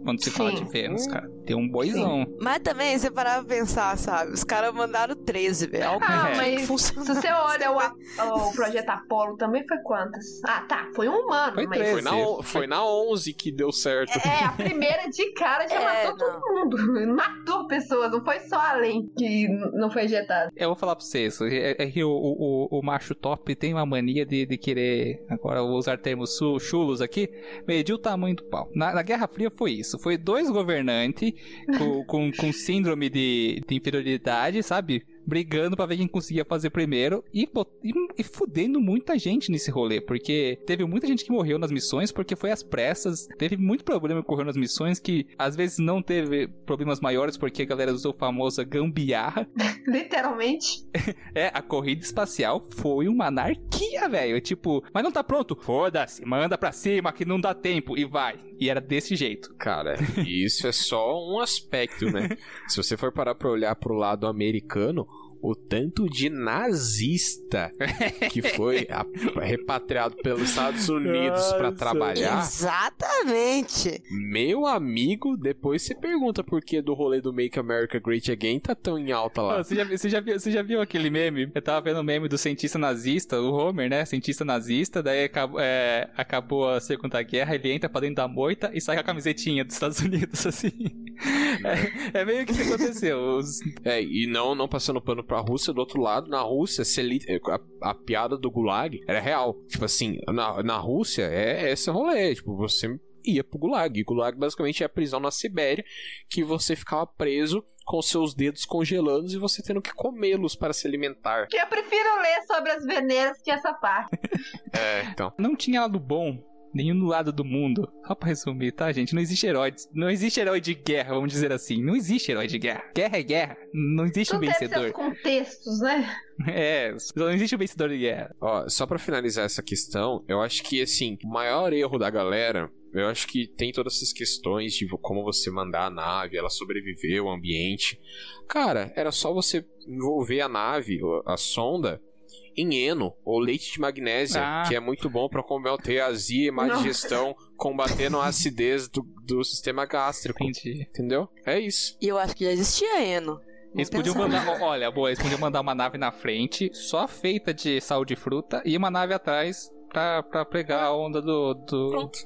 quando se fala de Vênus, cara. Tem um boizão. Mas também, você parar pra pensar, sabe? Os caras mandaram 13, velho. Mas se você olha o projeto Apollo, também foi quantas? Ah, tá, foi um humano. Foi mas 13. Foi na 11 que deu certo. a primeira de cara já matou todo mundo. Matou pessoas, não foi só além que não foi ejetado. Eu vou falar pra vocês, é que o macho top tem uma mania de querer, agora eu vou usar termos chulos aqui, medir o tamanho do pau. Na Guerra Fria foi isso, foi dois governantes com síndrome de inferioridade, sabe? Brigando pra ver quem conseguia fazer primeiro e fudendo muita gente nesse rolê, porque teve muita gente que morreu nas missões porque foi às pressas, teve muito problema que ocorreu nas missões que às vezes não teve problemas maiores porque a galera usou a famosa gambiarra. Literalmente. A corrida espacial foi uma anarquia, velho, tipo, mas não tá pronto? Foda-se, manda pra cima que não dá tempo e vai. E era desse jeito. Cara, isso é só um aspecto, né? Se você for parar pra olhar pro lado americano, o tanto de nazista que foi repatriado pelos Estados Unidos pra trabalhar. Exatamente. Meu amigo, depois você pergunta por que do rolê do Make America Great Again tá tão em alta lá. Você já viu aquele meme? Eu tava vendo o meme do cientista nazista, o Homer, né? Cientista nazista, daí acabou a Segunda Guerra, ele entra pra dentro da moita e sai com a camisetinha dos Estados Unidos, assim. É meio que isso que aconteceu. E não passando pano pra Rússia, do outro lado, na Rússia, a piada do Gulag era real. Tipo assim, na Rússia é esse rolê. Tipo, você ia pro Gulag. E Gulag basicamente é a prisão na Sibéria que você ficava preso com seus dedos congelando e você tendo que comê-los para se alimentar. Eu prefiro ler sobre as veneiras que essa parte. Então. Não tinha lado bom nenhum do lado do mundo. Só pra resumir, tá, gente? Não existe herói. Não existe herói de guerra, vamos dizer assim. Não existe herói de guerra. Guerra é guerra. Não existe um vencedor. Deve ser os contextos, né? Não existe um vencedor de guerra. Ó, só pra finalizar essa questão, eu acho que, assim, o maior erro da galera, eu acho que tem todas essas questões de como você mandar a nave, ela sobreviver, o ambiente. Cara, era só você envolver a nave, a sonda, em heno ou leite de magnésia, que é muito bom pra combater a azia e má digestão, combatendo a acidez do sistema gástrico. Entendi. Entendeu? É isso. E eu acho que já existia eno. Eles podiam mandar, eles podiam mandar uma nave na frente, só feita de sal de fruta, e uma nave atrás pra pegar a onda do... Pronto.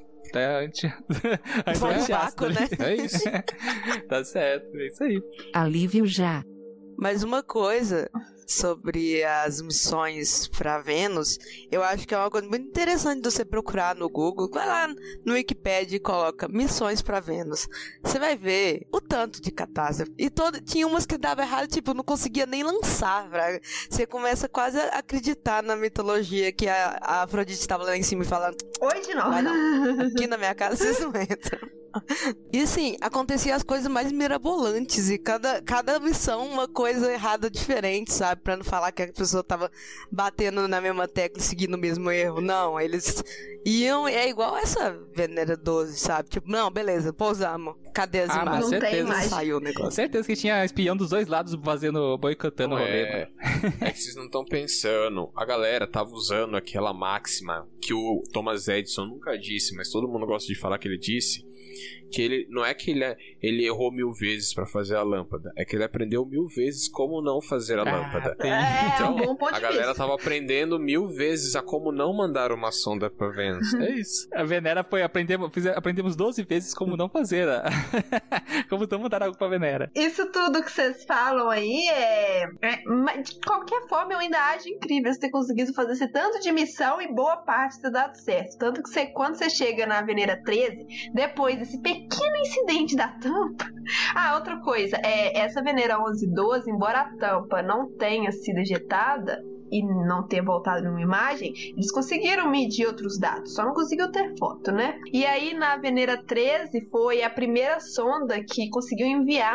Vácuo, né? É isso. Tá certo, é isso aí. Alívio já. Mas uma coisa sobre as missões pra Vênus, eu acho que é uma coisa muito interessante de você procurar no Google. Vai lá no Wikipedia e coloca missões pra Vênus. Você vai ver o tanto de catástrofe. E tinha umas que dava errado, tipo, não conseguia nem lançar, fraga. Você começa quase a acreditar na mitologia que a Afrodite estava lá em cima e falando: hoje não. Vai não. Aqui na minha casa vocês não entram. E assim, acontecia as coisas mais mirabolantes. E cada missão uma coisa errada diferente, sabe? Pra não falar que a pessoa tava batendo na mesma tecla e seguindo o mesmo erro. Não, eles iam... É igual essa Venera 12, sabe? Tipo, não, beleza, pousamos. Cadê as imagens? Não tem mais. Saiu o negócio. Certeza que tinha espião dos dois lados boicotando o rolê, mano. É que vocês não estão pensando. A galera tava usando aquela máxima que o Thomas Edison nunca disse, mas todo mundo gosta de falar que ele disse. Que ele não é que ele errou 1000 vezes pra fazer a lâmpada, é que ele aprendeu 1000 vezes como não fazer a lâmpada. Então, um bom ponto a de galera vista. tava aprendendo 1000 vezes a como não mandar uma sonda pra Vênus. É isso. A Venera foi aprendemos 12 vezes como não fazer, como não mandar algo pra Venera. Isso tudo que vocês falam aí mas de qualquer forma eu ainda acho incrível você ter conseguido fazer esse tanto de missão e boa parte ter dado certo. Tanto que quando você chega na Venera 13, depois desse pequeno incidente da tampa. Outra coisa, essa Venera 11-12, embora a tampa não tenha sido ejetada e não ter voltado numa imagem, eles conseguiram medir outros dados, só não conseguiu ter foto, né? E aí na Venera 13 foi a primeira sonda que conseguiu enviar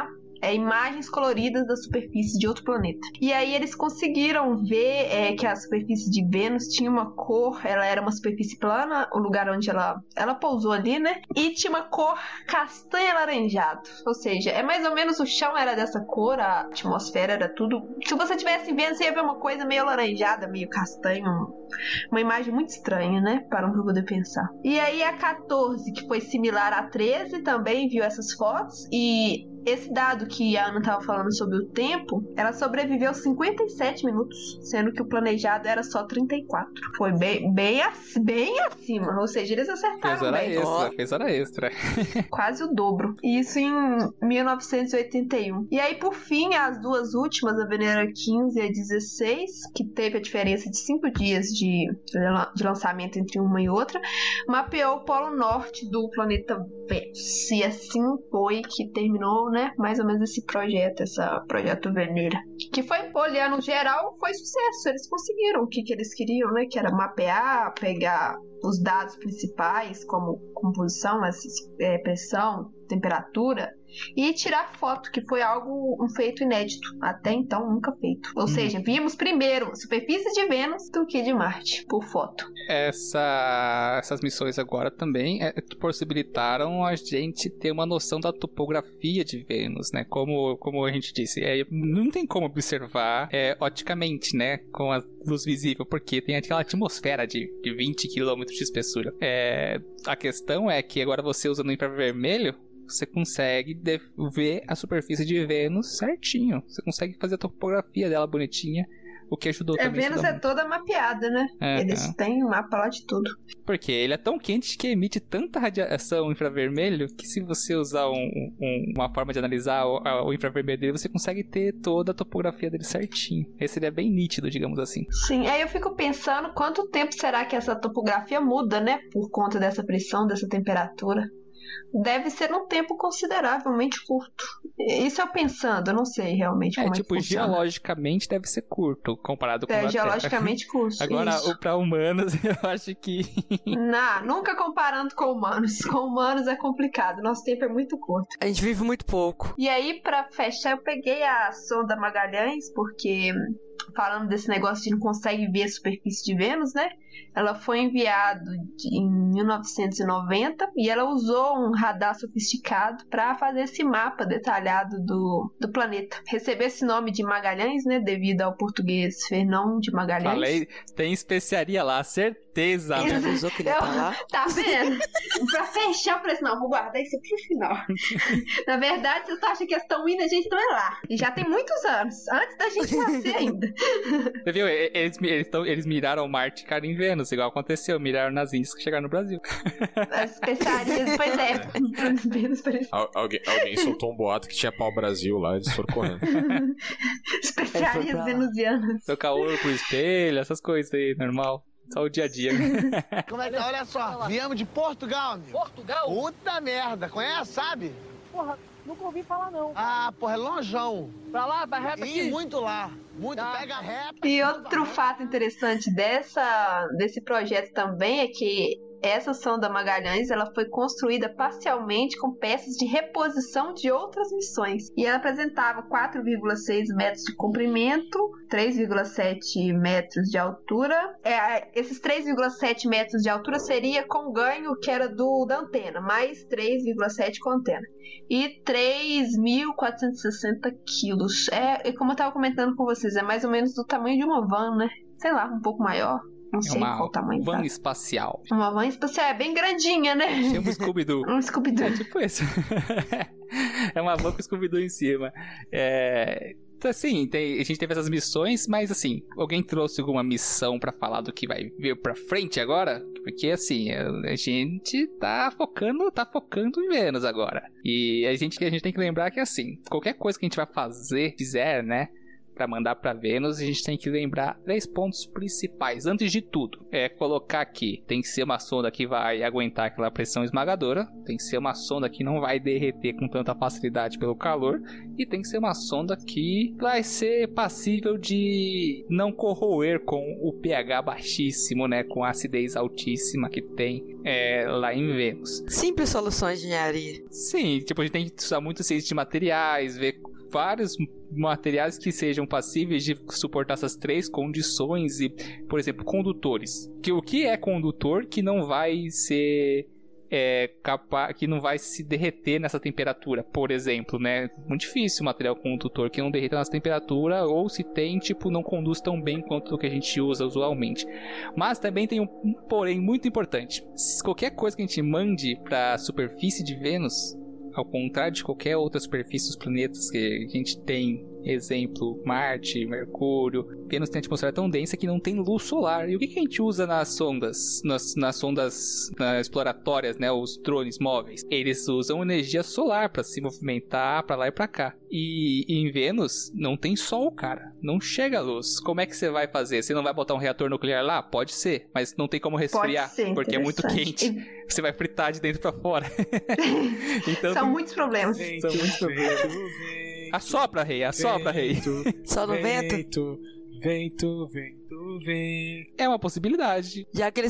imagens coloridas da superfície de outro planeta. E aí eles conseguiram ver que a superfície de Vênus tinha uma cor, ela era uma superfície plana, o lugar onde ela pousou ali, né? E tinha uma cor castanha alaranjado. Ou seja, é mais ou menos o chão era dessa cor, a atmosfera era tudo. Se você tivesse vendo, você ia ver uma coisa meio alaranjada, meio castanho. Uma imagem muito estranha, né? Para um poder pensar. E aí a 14, que foi similar a 13, também viu essas fotos. E esse dado que a Ana estava falando sobre o tempo, ela sobreviveu 57 minutos, sendo que o planejado era só 34. Foi bem acima. Ou seja, eles acertaram bem. Fez hora extra. Quase o dobro. Isso em 1981. E aí, por fim, as duas últimas, a Venera 15 e a 16, que teve a diferença de 5 dias de lançamento entre uma e outra, mapeou o polo norte do planeta Vênus. E assim foi que terminou, né, mais ou menos esse projeto Venera. Que foi, olhando geral, foi sucesso. Eles conseguiram o que eles queriam, né, que era mapear, pegar os dados principais, como composição, pressão, temperatura, e tirar foto, que foi um feito inédito, até então nunca feito. Ou seja, vimos primeiro a superfície de Vênus do que de Marte, por foto. Essas missões agora também possibilitaram a gente ter uma noção da topografia de Vênus, né? Como a gente disse, não tem como observar oticamente, né? Com a luz visível, porque tem aquela atmosfera de 20 km de espessura. A questão é que agora você usando o infravermelho, você consegue ver a superfície de Vênus certinho. Você consegue fazer a topografia dela bonitinha, o que ajudou também. Vênus é toda mapeada, né? Eles têm um mapa lá de tudo. Porque ele é tão quente que emite tanta radiação infravermelho que se você usar uma forma de analisar o infravermelho dele, você consegue ter toda a topografia dele certinho. Esse ele é bem nítido, digamos assim. Sim, aí eu fico pensando quanto tempo será que essa topografia muda, né? Por conta dessa pressão, dessa temperatura. Deve ser um tempo consideravelmente curto. Isso eu pensando, eu não sei realmente como tipo, geologicamente deve ser curto comparado com a Terra. Geologicamente curto. Agora, para humanos, eu acho que... Não, nunca comparando com humanos. Com humanos é complicado, nosso tempo é muito curto. A gente vive muito pouco. E aí, pra fechar, eu peguei a sonda Magalhães, porque... falando desse negócio de não consegue ver a superfície de Vênus, né? Ela foi enviada em 1990 e ela usou um radar sofisticado para fazer esse mapa detalhado do planeta. Recebeu esse nome de Magalhães, né? Devido ao português Fernão de Magalhães. Falei, tem especiaria lá, certeza. Ele avisou que ele tá lá. Tá vendo? Pra fechar, eu falei assim, não, vou guardar isso pro final. Na verdade, vocês acham que eles estão indo, a gente não é lá. E já tem muitos anos, antes da gente nascer ainda. Você viu? Eles miraram Marte e ficaram em Vênus, igual aconteceu. Miraram nas Índias que chegaram no Brasil. As especiarias, pois é. Alguém soltou um boato que tinha pau-brasil lá, eles foram correndo. Especiarias venusianas. Tocar ouro pro espelho, essas coisas aí, normal. Só o dia a dia. Como é que tá? Olha só, viemos de Portugal, amigo. Portugal? Puta merda, conhece, sabe? Porra, nunca ouvi falar não. Ah, porra, é longeão. Pra lá, pra reta aqui? Muito lá. Muito, pega reta. E outro fato interessante desse projeto também é que essa sonda Magalhães, ela foi construída parcialmente com peças de reposição de outras missões. E ela apresentava 4,6 metros de comprimento, 3,7 metros de altura. Esses 3,7 metros de altura seria com ganho que era da antena, mais 3,7 com antena. E 3.460 quilos. Como eu estava comentando com vocês, é mais ou menos do tamanho de uma van, né? Sei lá, um pouco maior. Não sei qual o tamanho. Uma van espacial. Uma van espacial, é bem grandinha, né? Tem um Scooby-Doo. Um Scooby-Doo. É tipo isso. É uma van com o Scooby-Doo em cima. Então, assim, a gente teve essas missões, mas assim, alguém trouxe alguma missão pra falar do que vai vir pra frente agora? Porque assim, a gente tá focando em Vênus agora. E a gente tem que lembrar que assim, qualquer coisa que a gente vai fizer, né? Para mandar para Vênus, a gente tem que lembrar 3 pontos principais. Antes de tudo, colocar aqui, tem que ser uma sonda que vai aguentar aquela pressão esmagadora, tem que ser uma sonda que não vai derreter com tanta facilidade pelo calor, e tem que ser uma sonda que vai ser passível de não corroer com o pH baixíssimo, né, com a acidez altíssima que tem lá em Vênus. Simples soluções de engenharia. Sim, tipo, a gente tem que estudar muito ciência de materiais, ver vários materiais que sejam passíveis de suportar essas 3 condições e, por exemplo, condutores. O que é condutor que não vai ser capaz, que não vai se derreter nessa temperatura, por exemplo, né? Muito difícil o material condutor que não derreta nessa temperatura, ou se tem, tipo, não conduz tão bem quanto o que a gente usa usualmente. Mas também tem um porém muito importante. Qualquer coisa que a gente mande para a superfície de Vênus, ao contrário de qualquer outra superfície dos planetas que a gente tem, exemplo, Marte, Mercúrio, Vênus tem atmosfera tão densa que não tem luz solar. E o que a gente usa nas sondas, nas sondas exploratórias, né, os drones móveis? Eles usam energia solar para se movimentar para lá e para cá. E em Vênus não tem sol, cara. Não chega a luz. Como é que você vai fazer? Você não vai botar um reator nuclear lá? Pode ser, mas não tem como resfriar, porque é muito quente. Você vai fritar de dentro para fora. Então, são muitos problemas. São muitos problemas. Assopra, rei, assopra, rei. Só no vento? Vento. É uma possibilidade. Já que eles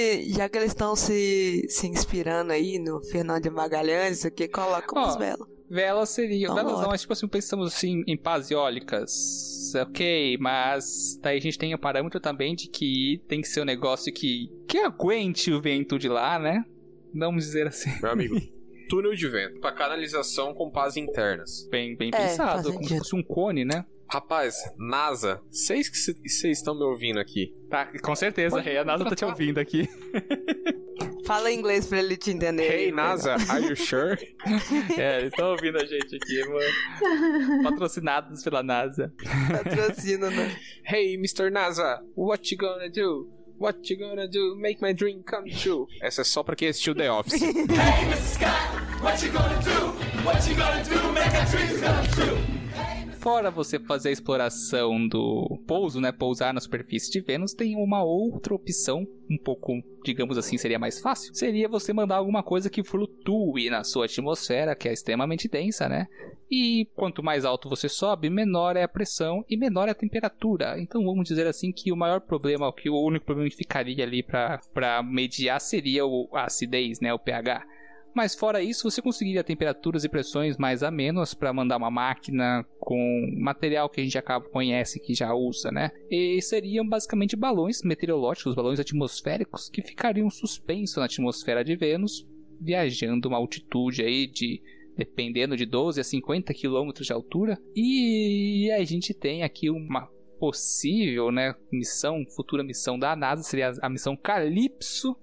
estão se inspirando aí no Fernando de Magalhães, isso aqui, coloca umas velas. Velas seriam. Velas não, mas tipo assim, pensamos assim em pás eólicas. Ok, mas daí a gente tem o parâmetro também de que tem que ser um negócio que aguente o vento de lá, né? Vamos dizer assim. Meu amigo, túnel de vento pra canalização com pás internas. Bem pensado, como se fosse um cone, né? Rapaz, NASA, vocês estão me ouvindo aqui? Tá, com certeza, Rei, a NASA tá te ouvindo aqui. Fala inglês pra ele te entender. Hey, NASA, are you sure? Eles estão ouvindo a gente aqui, mano. Patrocinados pela NASA. Patrocina, né? Hey, Mr. NASA, what you gonna do? What you gonna do? Make my dream come true. Essa é só pra quem assistiu The Office. Hey, Mr. Scott, what you gonna do? What you gonna do? Make our dreams come true. Fora você fazer a exploração do pouso, né, pousar na superfície de Vênus, tem uma outra opção, um pouco, digamos assim, seria mais fácil. Seria você mandar alguma coisa que flutue na sua atmosfera, que é extremamente densa, né? E quanto mais alto você sobe, menor é a pressão e menor é a temperatura. Então vamos dizer assim que o maior problema, o único problema que ficaria ali para mediar seria a acidez, né, o pH. Mas fora isso, você conseguiria temperaturas e pressões mais amenas para mandar uma máquina com material que a gente conhece, que já usa, né? E seriam basicamente balões meteorológicos, balões atmosféricos, que ficariam suspensos na atmosfera de Vênus, viajando uma altitude aí dependendo de 12 a 50 km de altura. E a gente tem aqui uma possível, né, futura missão da NASA, seria a missão Calypso.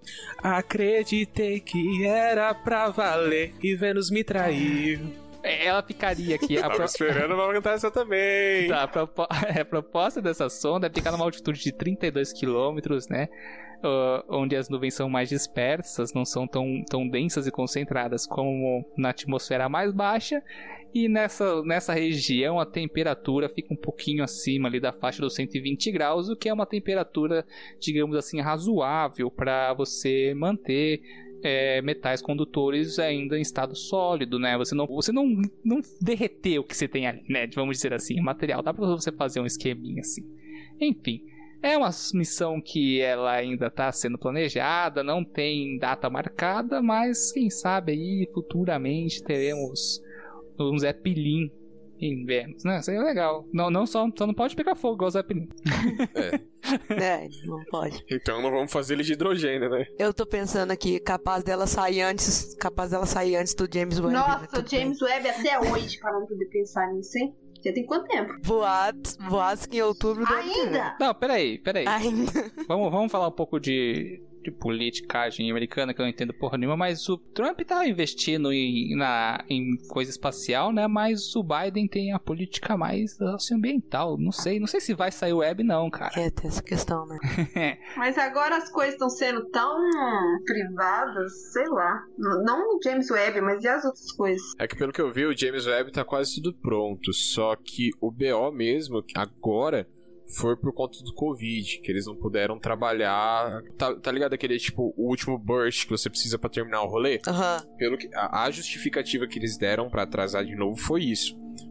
Acreditei que era pra valer e Vênus me traiu. Ela ficaria aqui. Tava esperando pra cantar essa também. Tá, a proposta dessa sonda é ficar numa altitude de 32 km, né? Onde as nuvens são mais dispersas, não são tão densas e concentradas como na atmosfera mais baixa. E nessa região a temperatura fica um pouquinho acima ali da faixa dos 120 graus, o que é uma temperatura, digamos assim, razoável para você manter metais condutores ainda em estado sólido, né? Você não derreter o que você tem ali, né? Vamos dizer assim, o material. Dá para você fazer um esqueminha assim. Enfim, é uma missão que ela ainda está sendo planejada, não tem data marcada, mas quem sabe aí futuramente teremos um Zeppelin em Vênus, né? Seria legal. Só não pode pegar fogo igual o Zeppelin. Não pode. Então não vamos fazer ele de hidrogênio, né? Eu tô pensando aqui, capaz dela sair antes do James Webb. Nossa, o James Webb até hoje, para não poder pensar nisso, hein? Já tem quanto tempo? Voados que em outubro do ainda? Não, peraí. Ainda. Vamos falar um pouco de politicagem americana, que eu não entendo porra nenhuma, mas o Trump tá investindo em coisa espacial, né? Mas o Biden tem a política mais socioambiental. Não sei se vai sair o web não, cara. Tem essa questão, né? Mas agora as coisas estão sendo tão privadas, sei lá. Não o James Webb, mas e as outras coisas? É que pelo que eu vi, o James Webb tá quase tudo pronto, só que o BO mesmo, agora, foi por conta do Covid, que eles não puderam trabalhar. Tá ligado aquele, tipo, o último burst que você precisa pra terminar o rolê? Uhum. Pelo que a justificativa que eles deram pra atrasar de novo foi isso.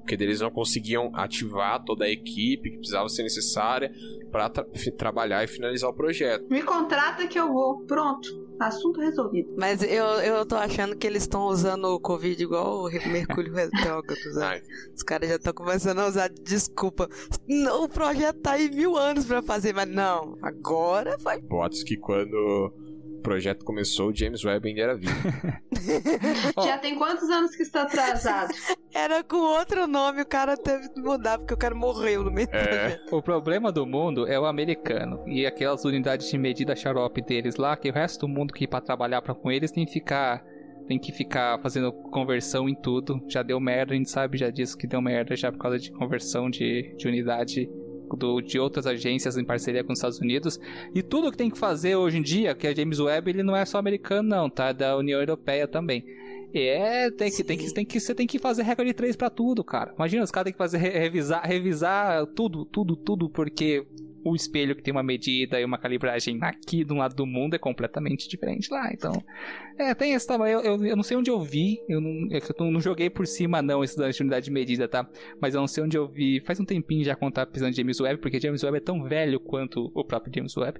porque eles não conseguiam ativar toda a equipe que precisava ser necessária para trabalhar e finalizar o projeto. Me contrata que eu vou. Pronto. Assunto resolvido. Mas eu tô achando que eles estão usando o Covid igual o Mercúrio retrógrado. Os caras já estão começando a usar desculpa. Não, o projeto tá aí 1000 anos pra fazer, mas não. Agora vai. Boatos que quando o projeto começou, o James Webb ainda era vivo. Já tem quantos anos que está atrasado? Era com outro nome, o cara teve que mudar porque o cara morreu no meio do projeto. O problema do mundo é o americano e aquelas unidades de medida xarope deles lá, que o resto do mundo que ir pra trabalhar com eles tem que ficar fazendo conversão em tudo. Já deu merda, a gente sabe, já disse que deu merda já por causa de conversão de unidade de outras agências em parceria com os Estados Unidos. E tudo que tem que fazer hoje em dia, que é James Webb, ele não é só americano não, tá? Da União Europeia também. Você tem que fazer regra de 3 pra tudo, cara. Imagina, os caras tem que fazer revisar tudo, porque o espelho que tem uma medida e uma calibragem aqui de um lado do mundo é completamente diferente lá. Então, tem esse tamanho. Eu não sei onde eu vi, eu não joguei por cima não esse da unidade de medida, tá? Mas eu não sei onde eu vi. Faz um tempinho já quando tá precisando de James Webb, porque James Webb é tão velho quanto o próprio James Webb.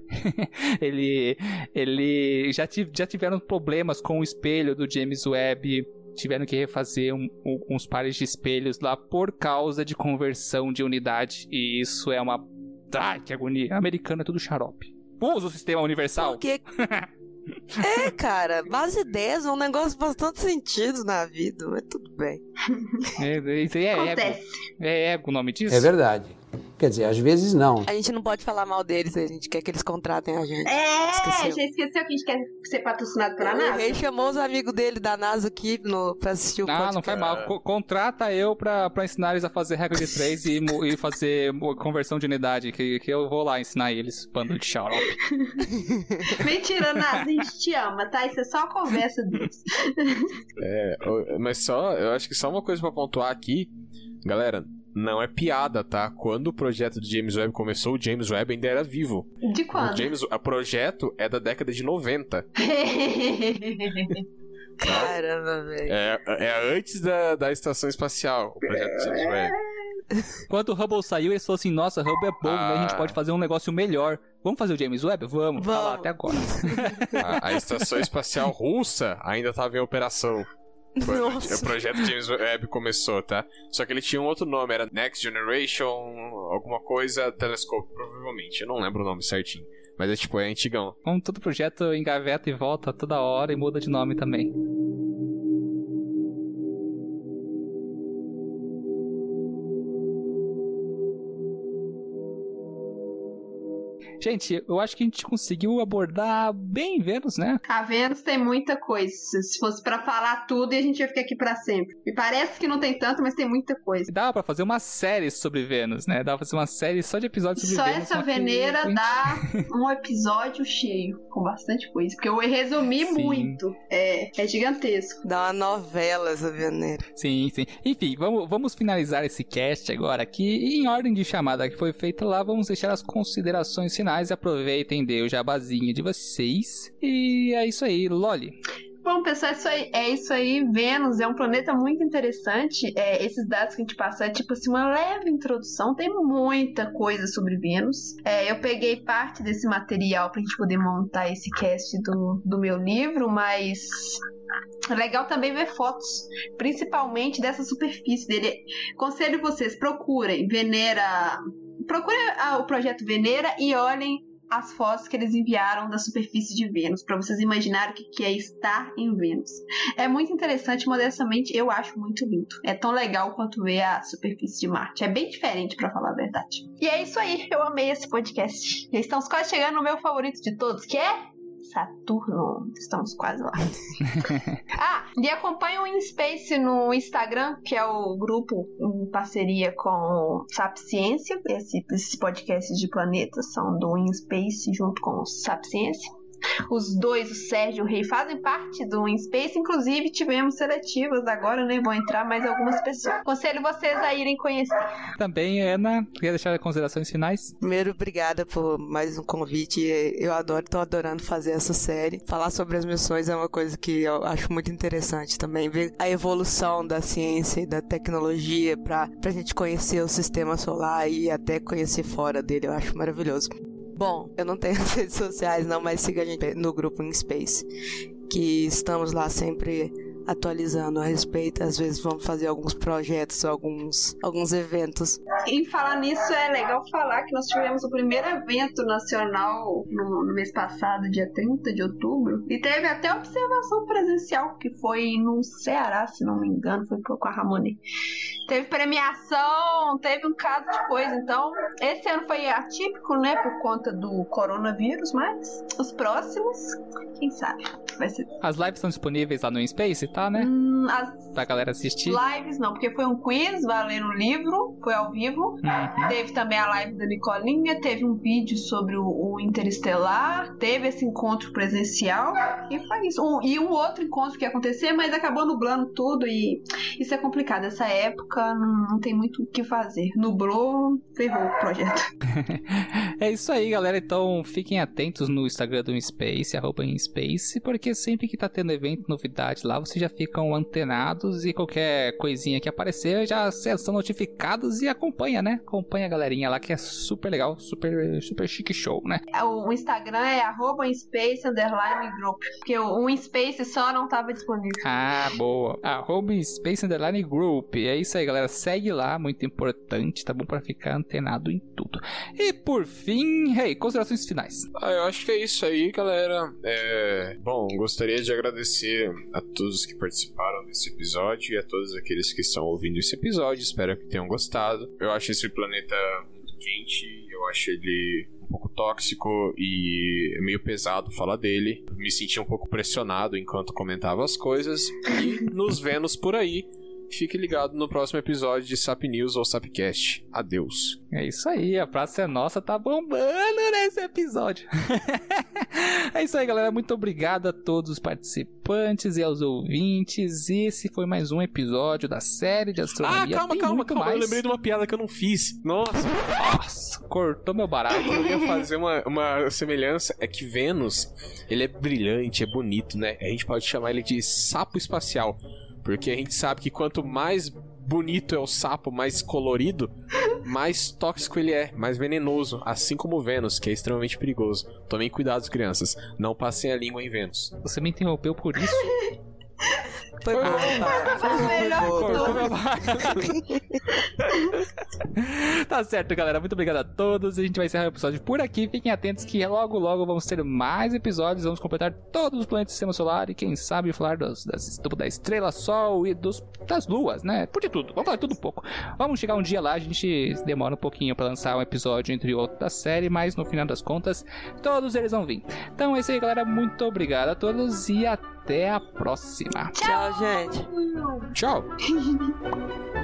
ele já tiveram problemas com o espelho do James Webb. Tiveram que refazer uns pares de espelhos lá por causa de conversão de unidade. E isso é uma... Ai, que agonia. Americano é tudo xarope. Usa o sistema universal. Porque... cara, base 10 é um negócio bastante sentido na vida, mas tudo bem. Isso aí é ego. É ego o nome disso? É verdade. Quer dizer, às vezes não. A gente não pode falar mal deles, a gente quer que eles contratem a gente. Já esqueceu que a gente quer ser patrocinado pela NASA? O Rei chamou os amigos dele da NASA aqui pra assistir o podcast. Não faz mal. Contrata eu pra ensinar eles a fazer regra de 3 e fazer conversão de unidade, que eu vou lá ensinar eles, bando de xarope. Mentira, NASA, a gente te ama, tá? Isso é só a conversa deles. Mas eu acho que só uma coisa pra pontuar aqui, galera. Não é piada, tá? Quando o projeto do James Webb começou, o James Webb ainda era vivo. De quando? O projeto é da década de 90. Caramba, velho. É antes da estação espacial, o projeto do James Webb. Quando o Hubble saiu, eles falaram assim, nossa, Hubble é bom, né? A gente pode fazer um negócio melhor. Vamos fazer o James Webb? Vamos. Tá lá até agora. A estação espacial russa ainda estava em operação. O projeto James Webb começou, tá? Só que ele tinha um outro nome, era Next Generation, alguma coisa, Telescope, provavelmente. Eu não lembro o nome certinho. Mas é antigão. Como todo projeto engaveta e volta toda hora e muda de nome também. Gente, eu acho que a gente conseguiu abordar bem Vênus, né? A Vênus tem muita coisa. Se fosse pra falar tudo, a gente ia ficar aqui pra sempre. Me parece que não tem tanto, mas tem muita coisa. Dá pra fazer uma série sobre Vênus, né? Dá pra fazer uma série só de episódios sobre Vênus. Só essa veneira dá um episódio cheio, com bastante coisa. Porque eu resumi muito. É gigantesco. Dá uma novela essa veneira. Sim. Enfim, vamos finalizar esse cast agora aqui. E em ordem de chamada que foi feita lá, vamos deixar as considerações finais. Aproveitem, dê o jabazinho de vocês. E é isso aí, Loli. Bom, pessoal, é isso aí. Vênus é um planeta muito interessante. Esses dados que a gente passou é tipo assim, uma leve introdução. Tem muita coisa sobre Vênus. Eu peguei parte desse material pra gente poder montar esse cast do meu livro, mas é legal também ver fotos, principalmente dessa superfície dele. Conselho vocês, procurem o projeto Venera e olhem as fotos que eles enviaram da superfície de Vênus, para vocês imaginarem o que é estar em Vênus. É muito interessante, modestamente, eu acho muito lindo. É tão legal quanto ver a superfície de Marte. É bem diferente, para falar a verdade. E é isso aí, eu amei esse podcast. Já estamos quase chegando no meu favorito de todos, que é Saturno. Estamos quase lá. E acompanha o InSpace no Instagram, que é o grupo em parceria com o Sapciência. Esses podcasts de planetas são do InSpace junto com o Sapciência. Os dois, o Sérgio e o Rei, fazem parte do InSpace. Inclusive, tivemos seletivas agora, né? Vão entrar mais algumas pessoas. Aconselho vocês a irem conhecer. Também, Ana, queria deixar considerações finais? Primeiro, obrigada por mais um convite. Tô adorando fazer essa série. Falar sobre as missões é uma coisa que eu acho muito interessante também. Ver a evolução da ciência e da tecnologia pra gente conhecer o sistema solar e até conhecer fora dele. Eu acho maravilhoso. Bom, eu não tenho redes sociais não, mas siga a gente no grupo InSpace, que estamos lá sempre atualizando a respeito. Às vezes vamos fazer alguns projetos, alguns eventos. Em falar nisso, é legal falar que nós tivemos o primeiro evento nacional no mês passado, dia 30 de outubro, e teve até observação presencial, que foi no Ceará, se não me engano, foi com a Ramone. Teve premiação, teve um caso de coisa. Então, esse ano foi atípico, né, por conta do coronavírus, mas os próximos, quem sabe, vai ser. As lives estão disponíveis lá no InSpace, tá, né? Pra galera assistir. Lives não, porque foi um quiz valendo um livro, foi ao vivo. Teve também a live da Nicolinha, teve um vídeo sobre o Interestelar, teve esse encontro presencial e foi isso. E um outro encontro que ia acontecer, mas acabou nublando tudo e isso é complicado. Essa época não tem muito o que fazer. Nublou, ferrou o projeto. É isso aí, galera. Então fiquem atentos no Instagram do InSpace, @InSpace, porque sempre que tá tendo evento, novidade lá, vocês já ficam antenados e qualquer coisinha que aparecer já são notificados e acompanha, né? Acompanha a galerinha lá que é super legal, super chique show, né? O Instagram é @InSpace_Group, porque o InSpace só não tava disponível. Ah, boa. @InSpace_Group. É isso aí, galera. Segue lá, muito importante, tá bom? Pra ficar antenado em tudo. E por fim, considerações finais. Eu acho que é isso aí, galera. Bom, gostaria de agradecer a todos que participaram desse episódio e a todos aqueles que estão ouvindo esse episódio. Espero que tenham gostado. Eu acho esse planeta muito quente, eu acho ele um pouco tóxico e é meio pesado falar dele. Me senti um pouco pressionado enquanto comentava as coisas. E nos vemos por aí. Fique ligado no próximo episódio de Sap News ou Sapcast. Adeus. É isso aí, a Praça é Nossa tá bombando nesse episódio. É isso aí, galera. Muito obrigado a todos os participantes e aos ouvintes. Esse foi mais um episódio da série de astronomia. Calma. Eu lembrei de uma piada que eu não fiz. Nossa, cortou meu barato. Eu ia fazer uma semelhança. É que Vênus, ele é brilhante, é bonito, né? A gente pode chamar ele de sapo espacial. Porque a gente sabe que quanto mais bonito é o sapo, mais colorido, mais tóxico ele é, mais venenoso. Assim como o Vênus, que é extremamente perigoso. Tomem cuidado, crianças. Não passem a língua em Vênus. Você me interrompeu por isso? Foi bom. Tá certo, galera. Muito obrigado a todos. A gente vai encerrar o episódio por aqui. Fiquem atentos que logo vamos ter mais episódios. Vamos completar todos os planetas do Sistema Solar e quem sabe falar da estrela Sol e das luas, né? Por de tudo. Vamos falar tudo um pouco. Vamos chegar um dia lá. A gente demora um pouquinho pra lançar um episódio entre outros da série, mas no final das contas, todos eles vão vir. Então é isso aí, galera. Muito obrigado a todos e até a próxima. Tchau, gente. Tchau.